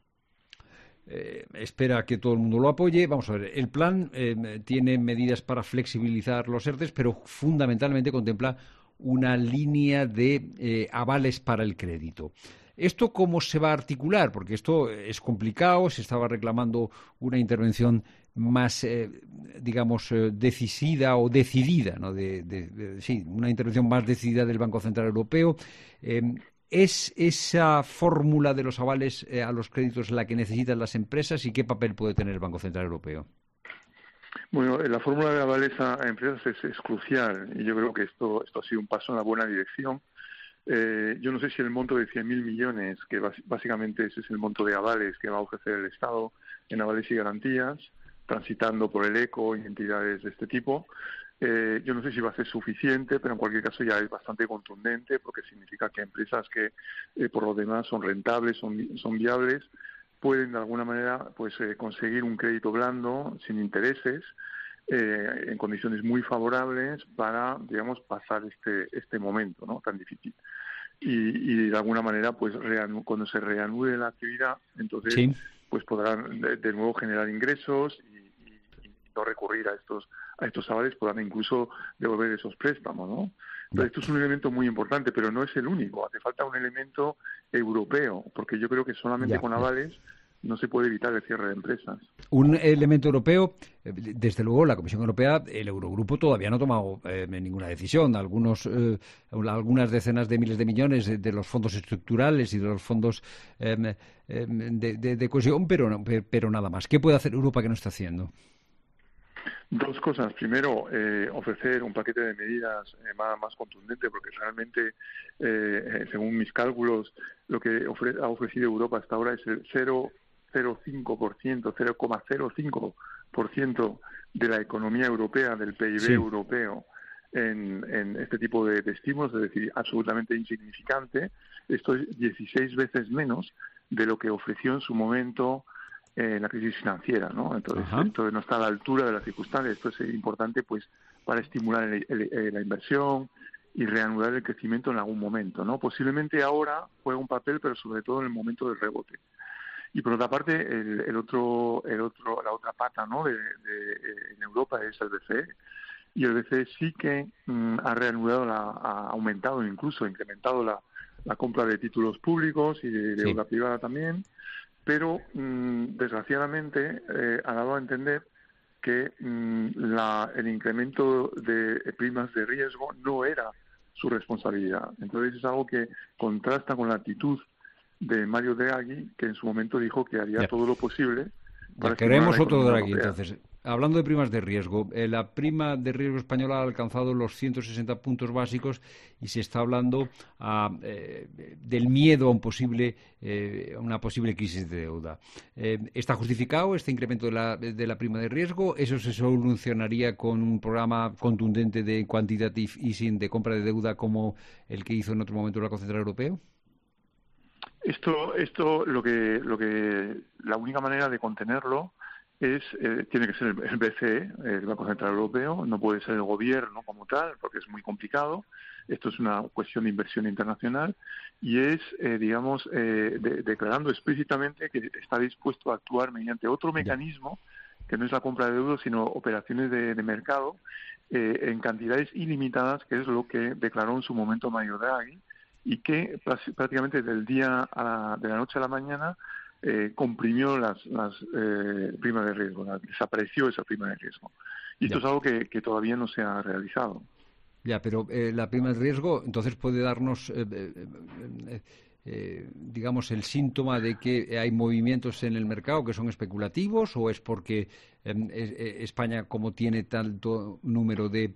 Espera que todo el mundo lo apoye. Vamos a ver, el plan tiene medidas para flexibilizar los ERTEs, pero fundamentalmente contempla una línea de avales para el crédito. ¿Esto cómo se va a articular? Porque esto es complicado, se estaba reclamando una intervención más, decidida o decidida, ¿no? Sí, una intervención más decidida del Banco Central Europeo. ¿Es esa fórmula de los avales a los créditos la que necesitan las empresas y qué papel puede tener el Banco Central Europeo? Bueno, la fórmula de avales a empresas es crucial, y yo creo que esto ha sido un paso en la buena dirección. Yo no sé si el monto de 100.000 millones, que básicamente ese es el monto de avales que va a ofrecer el Estado en avales y garantías, transitando por el ECO y entidades de este tipo, yo no sé si va a ser suficiente, pero en cualquier caso ya es bastante contundente, porque significa que empresas que por lo demás son rentables, son viables, pueden de alguna manera pues conseguir un crédito blando sin intereses en condiciones muy favorables para, digamos, pasar este momento, ¿no?, tan difícil. Y de alguna manera pues cuando se reanude la actividad, entonces sí, pues podrán de nuevo generar ingresos y no recurrir a estos avales, podrán incluso devolver esos préstamos, ¿no? Entonces, esto es un elemento muy importante, pero no es el único. Hace falta un elemento europeo, porque yo creo que solamente con avales no se puede evitar el cierre de empresas. Un elemento europeo, desde luego la Comisión Europea, el Eurogrupo todavía no ha tomado ninguna decisión. Algunas decenas de miles de millones de los fondos estructurales y de los fondos de cohesión, pero nada más. ¿Qué puede hacer Europa que no está haciendo? Dos cosas. Primero, ofrecer un paquete de medidas más contundente, porque realmente, según mis cálculos, lo que ha ofrecido Europa hasta ahora es el 0,05% de la economía europea, del PIB europeo, en este tipo de estímulos, es decir, absolutamente insignificante. Esto es 16 veces menos de lo que ofreció en su momento la crisis financiera, ¿no? Entonces, esto no está a la altura de las circunstancias. Esto es importante, pues, para estimular la inversión y reanudar el crecimiento en algún momento, ¿no? Posiblemente ahora juega un papel, pero sobre todo en el momento del rebote. Y por otra parte, la otra pata, ¿no?, en Europa es el BCE. Y el BCE sí que ha reanudado, ha aumentado, incluso incrementado la compra de títulos públicos y de deuda privada también. Pero, desgraciadamente, ha dado a entender que el incremento de primas de riesgo no era su responsabilidad. Entonces, es algo que contrasta con la actitud de Mario Draghi, que en su momento dijo que haría todo lo posible para queremos otro Draghi, entonces. Hablando de primas de riesgo, la prima de riesgo española ha alcanzado los 160 puntos básicos y se está hablando del miedo a una posible crisis de deuda. ¿Está justificado este incremento de la prima de riesgo? ¿Eso se solucionaría con un programa contundente de quantitative easing, de compra de deuda, como el que hizo en otro momento el Banco Central Europeo? Esto la única manera de contenerlo tiene que ser el BCE, el Banco Central Europeo, no puede ser el gobierno como tal, porque es muy complicado. Esto es una cuestión de inversión internacional y es, declarando explícitamente que está dispuesto a actuar mediante otro mecanismo, que no es la compra de deuda, sino operaciones de mercado en cantidades ilimitadas, que es lo que declaró en su momento Mario Draghi, y que prácticamente de la noche a la mañana comprimió las primas de riesgo, desapareció esa prima de riesgo. Y esto es algo que todavía no se ha realizado. Ya, pero la prima de riesgo entonces puede darnos digamos, el síntoma de que hay movimientos en el mercado que son especulativos, o es porque España, como tiene tanto número de,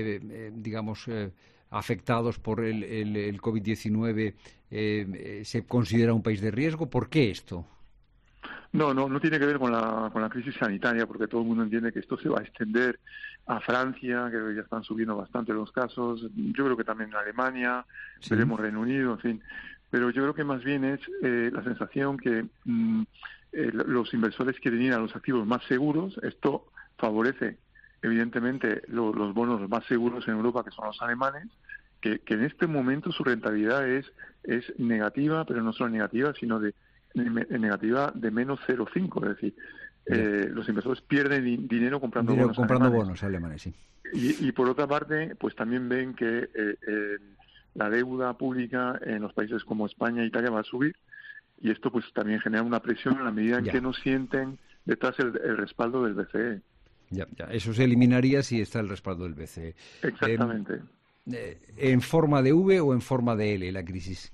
afectados por el COVID-19, se considera un país de riesgo? ¿Por qué esto? No tiene que ver con la crisis sanitaria, porque todo el mundo entiende que esto se va a extender a Francia, que ya están subiendo bastante los casos, yo creo que también en Alemania, sí. Veremos Reino Unido, en fin. Pero yo creo que más bien es la sensación que los inversores quieren ir a los activos más seguros. Esto favorece, evidentemente, los bonos más seguros en Europa, que son los alemanes, que en este momento su rentabilidad es negativa, pero no solo negativa, sino negativa de menos 0,5, es decir, los inversores pierden dinero comprando bonos alemanes, sí. Y por otra parte, pues también ven que la deuda pública en los países como España e Italia va a subir, y esto pues también genera una presión en la medida en que no sienten detrás el respaldo del BCE. Ya, eso se eliminaría si está el respaldo del BCE. Exactamente. ¿En forma de V o en forma de L la crisis?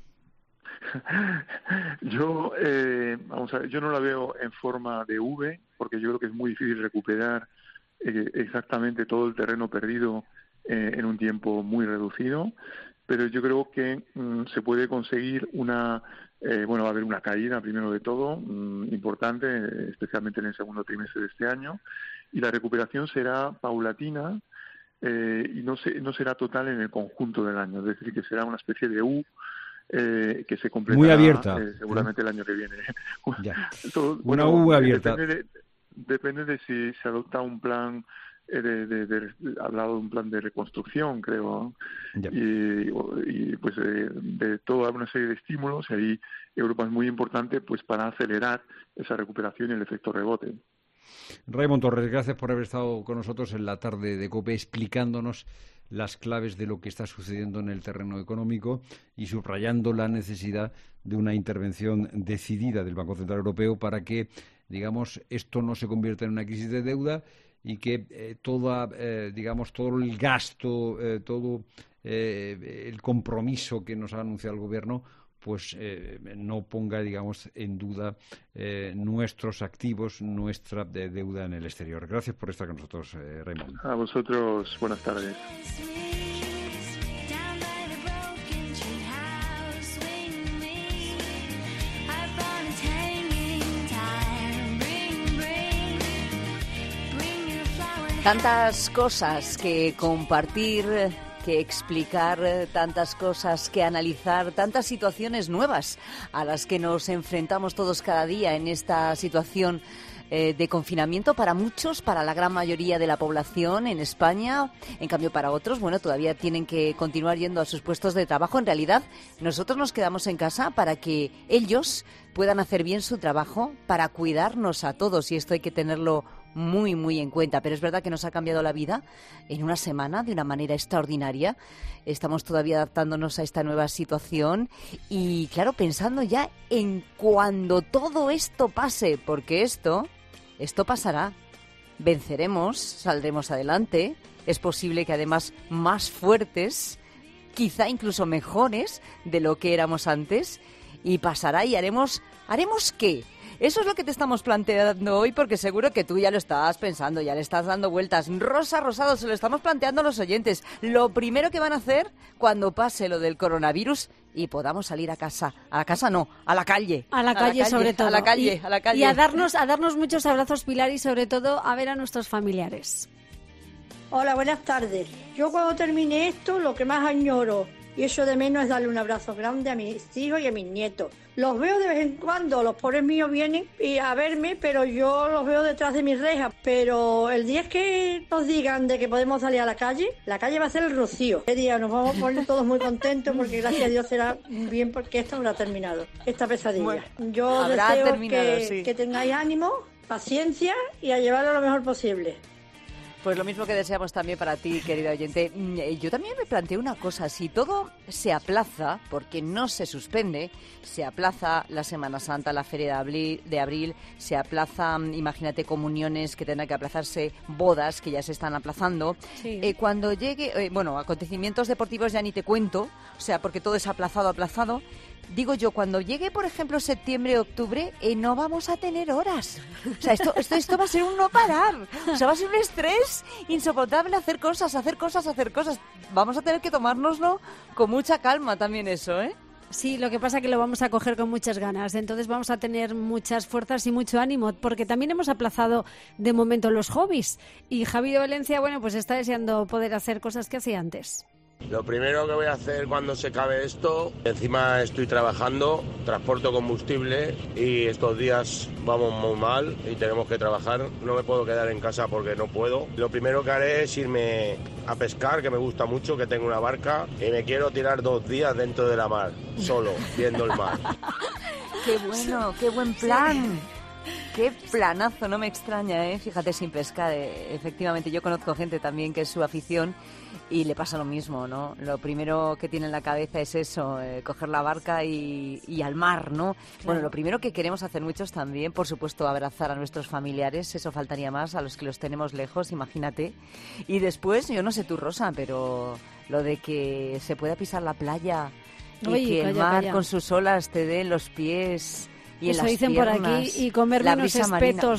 Yo no la veo en forma de V, porque yo creo que es muy difícil recuperar exactamente todo el terreno perdido en un tiempo muy reducido, pero yo creo que se puede conseguir va a haber una caída primero de todo importante, especialmente en el segundo trimestre de este año, y la recuperación será paulatina y no será total en el conjunto del año, es decir, que será una especie de U que se completará muy abierta. Seguramente el año que viene. Una U abierta. Depende de si se adopta un plan hablado de un plan de reconstrucción, creo, y pues de toda una serie de estímulos, y ahí Europa es muy importante pues para acelerar esa recuperación y el efecto rebote. Raymond Torres, gracias por haber estado con nosotros en la tarde de COPE explicándonos las claves de lo que está sucediendo en el terreno económico y subrayando la necesidad de una intervención decidida del Banco Central Europeo para que, digamos, esto no se convierta en una crisis de deuda y que todo el gasto, todo el compromiso que nos ha anunciado el Gobierno, pues no ponga, digamos, en duda nuestros activos, nuestra deuda en el exterior. Gracias por estar con nosotros, Raymond. A vosotros, buenas tardes. Tantas cosas que compartir, que explicar, tantas cosas que analizar, tantas situaciones nuevas a las que nos enfrentamos todos cada día en esta situación de confinamiento para muchos, para la gran mayoría de la población en España. En cambio, para otros, todavía tienen que continuar yendo a sus puestos de trabajo. En realidad, nosotros nos quedamos en casa para que ellos puedan hacer bien su trabajo, para cuidarnos a todos, y esto hay que tenerlo muy, muy en cuenta. Pero es verdad que nos ha cambiado la vida en una semana de una manera extraordinaria. Estamos todavía adaptándonos a esta nueva situación y, claro, pensando ya en cuando todo esto pase, porque esto pasará. Venceremos, saldremos adelante. Es posible que además más fuertes, quizá incluso mejores de lo que éramos antes, y pasará y haremos ¿qué? Eso es lo que te estamos planteando hoy, porque seguro que tú ya lo estás pensando, ya le estás dando vueltas. Rosa Rosado, se lo estamos planteando a los oyentes. Lo primero que van a hacer cuando pase lo del coronavirus y podamos salir a casa. A la casa no, a la calle. A la calle sobre todo. A la calle. Y a darnos muchos abrazos, Pilar, y sobre todo a ver a nuestros familiares. Hola, buenas tardes. Yo cuando termine esto, lo que más añoro y eso de menos es darle un abrazo grande a mis hijos y a mis nietos. Los veo de vez en cuando, los pobres míos vienen a verme, pero yo los veo detrás de mis rejas. Pero el día que nos digan de que podemos salir a la calle va a ser el rocío. Ese día nos vamos a poner todos muy contentos porque gracias a Dios será bien, porque esto habrá terminado, esta pesadilla. Bueno, yo deseo que tengáis ánimo, paciencia y a llevarlo lo mejor posible. Pues lo mismo que deseamos también para ti, querida oyente. Yo también me planteo una cosa. Si todo se aplaza, porque no se suspende, se aplaza la Semana Santa, la Feria de Abril, se aplaza, imagínate, comuniones que tendrán que aplazarse, bodas que ya se están aplazando. Sí. Cuando llegue, acontecimientos deportivos ya ni te cuento, o sea, porque todo es aplazado. digo yo, cuando llegue, por ejemplo, septiembre, octubre, no vamos a tener horas. O sea, esto va a ser un no parar. O sea, va a ser un estrés insoportable hacer cosas. Vamos a tener que tomárnoslo con mucha calma también eso, ¿eh? Sí, lo que pasa es que lo vamos a coger con muchas ganas, entonces vamos a tener muchas fuerzas y mucho ánimo, porque también hemos aplazado de momento los hobbies y Javi de Valencia, bueno, pues está deseando poder hacer cosas que hacía antes. Lo primero que voy a hacer cuando se acabe esto, encima estoy trabajando, transporto combustible y estos días vamos muy mal y tenemos que trabajar. No me puedo quedar en casa porque no puedo. Lo primero que haré es irme a pescar, que me gusta mucho, que tengo una barca y me quiero tirar 2 días dentro de la mar, solo, viendo el mar. ¡Qué bueno! ¡Qué buen plan! Qué planazo, no me extraña, ¿eh? Fíjate, sin pescar, efectivamente, yo conozco gente también que es su afición y le pasa lo mismo, ¿no? Lo primero que tiene en la cabeza es eso, coger la barca y al mar, ¿no? Claro. Bueno, lo primero que queremos hacer muchos también, por supuesto, abrazar a nuestros familiares, eso faltaría más, a los que los tenemos lejos, imagínate. Y después, yo no sé tú, Rosa, pero lo de que se pueda pisar la playa y que el mar con sus olas te dé en los pies... Y eso dicen piernas, por aquí, y comerme unos espetos,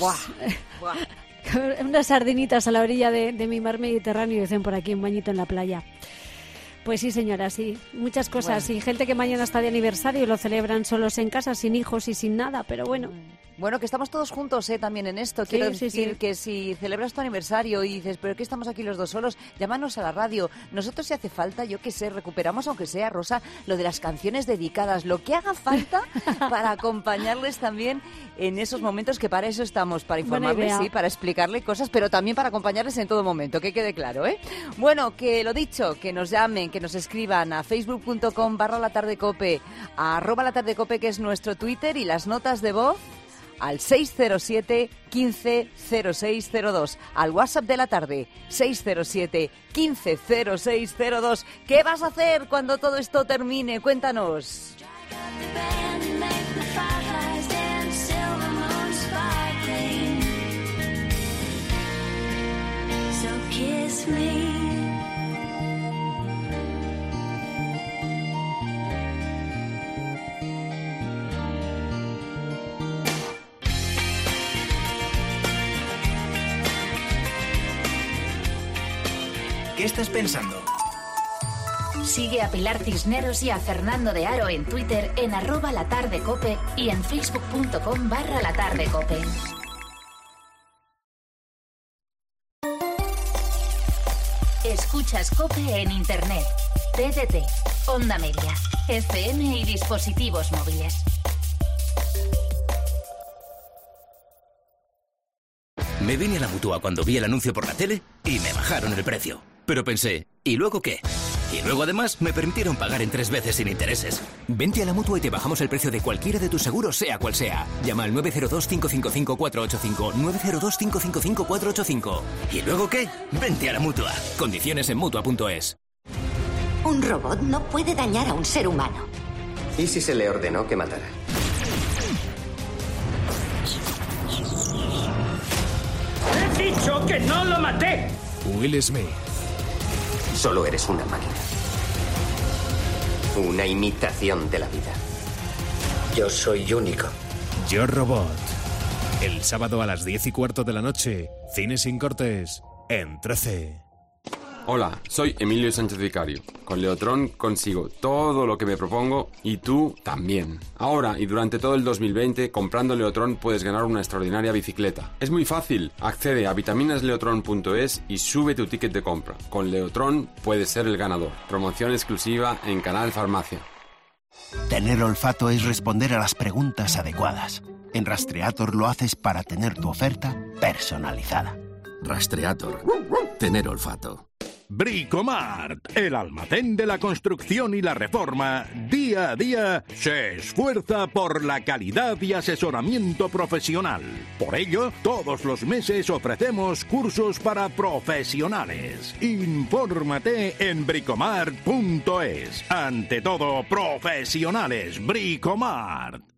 unas sardinitas a la orilla de mi mar Mediterráneo, dicen por aquí, un bañito en la playa. Pues sí, señora, sí, muchas cosas. Bueno. Y gente que mañana está de aniversario y lo celebran solos en casa, sin hijos y sin nada, pero bueno. Bueno, que estamos todos juntos también en esto. Quiero decir que si celebras tu aniversario y dices, ¿pero qué estamos aquí los dos solos? Llámanos a la radio. Nosotros, si hace falta, yo qué sé, recuperamos, aunque sea, Rosa, lo de las canciones dedicadas, lo que haga falta para acompañarles también en esos momentos, que para eso estamos, para informarles, sí, para explicarles cosas, pero también para acompañarles en todo momento, que quede claro, ¿eh? Bueno, que lo dicho, que nos llamen, que nos escriban a facebook.com/latardecope, a @latardecope, que es nuestro Twitter, y las notas de voz al 607 15 0602, al WhatsApp de la tarde, 607 15 0602. ¿Qué vas a hacer cuando todo esto termine? Cuéntanos. ¿Qué estás pensando? Sigue a Pilar Cisneros y a Fernando de Aro en Twitter en @latardecope y en facebook.com/latardecope. Escuchas COPE en Internet, TDT, Onda Media, FM y dispositivos móviles. Me vine a la Mutua cuando vi el anuncio por la tele y me bajaron el precio. Pero pensé, ¿y luego qué? Y luego además me permitieron pagar en 3 veces sin intereses. Vente a la Mutua y te bajamos el precio de cualquiera de tus seguros, sea cual sea. Llama al 902-555-485, 902-555-485. ¿Y luego qué? Vente a la Mutua. Condiciones en Mutua.es. Un robot no puede dañar a un ser humano. ¿Y si se le ordenó que matara? ¡He dicho que no lo maté! Will Smith. Solo eres una máquina. Una imitación de la vida. Yo soy único. Yo Robot. El sábado a las 10:15 de la noche, Cine sin cortes, en 13. Hola, soy Emilio Sánchez Vicario. Con Leotron consigo todo lo que me propongo y tú también. Ahora y durante todo el 2020, comprando Leotron puedes ganar una extraordinaria bicicleta. Es muy fácil. Accede a vitaminasleotron.es y sube tu ticket de compra. Con Leotron puedes ser el ganador. Promoción exclusiva en Canal Farmacia. Tener olfato es responder a las preguntas adecuadas. En Rastreator lo haces para tener tu oferta personalizada. Rastreator. Tener olfato. Bricomart, el almacén de la construcción y la reforma, día a día se esfuerza por la calidad y asesoramiento profesional. Por ello, todos los meses ofrecemos cursos para profesionales. Infórmate en bricomart.es. Ante todo, profesionales, Bricomart.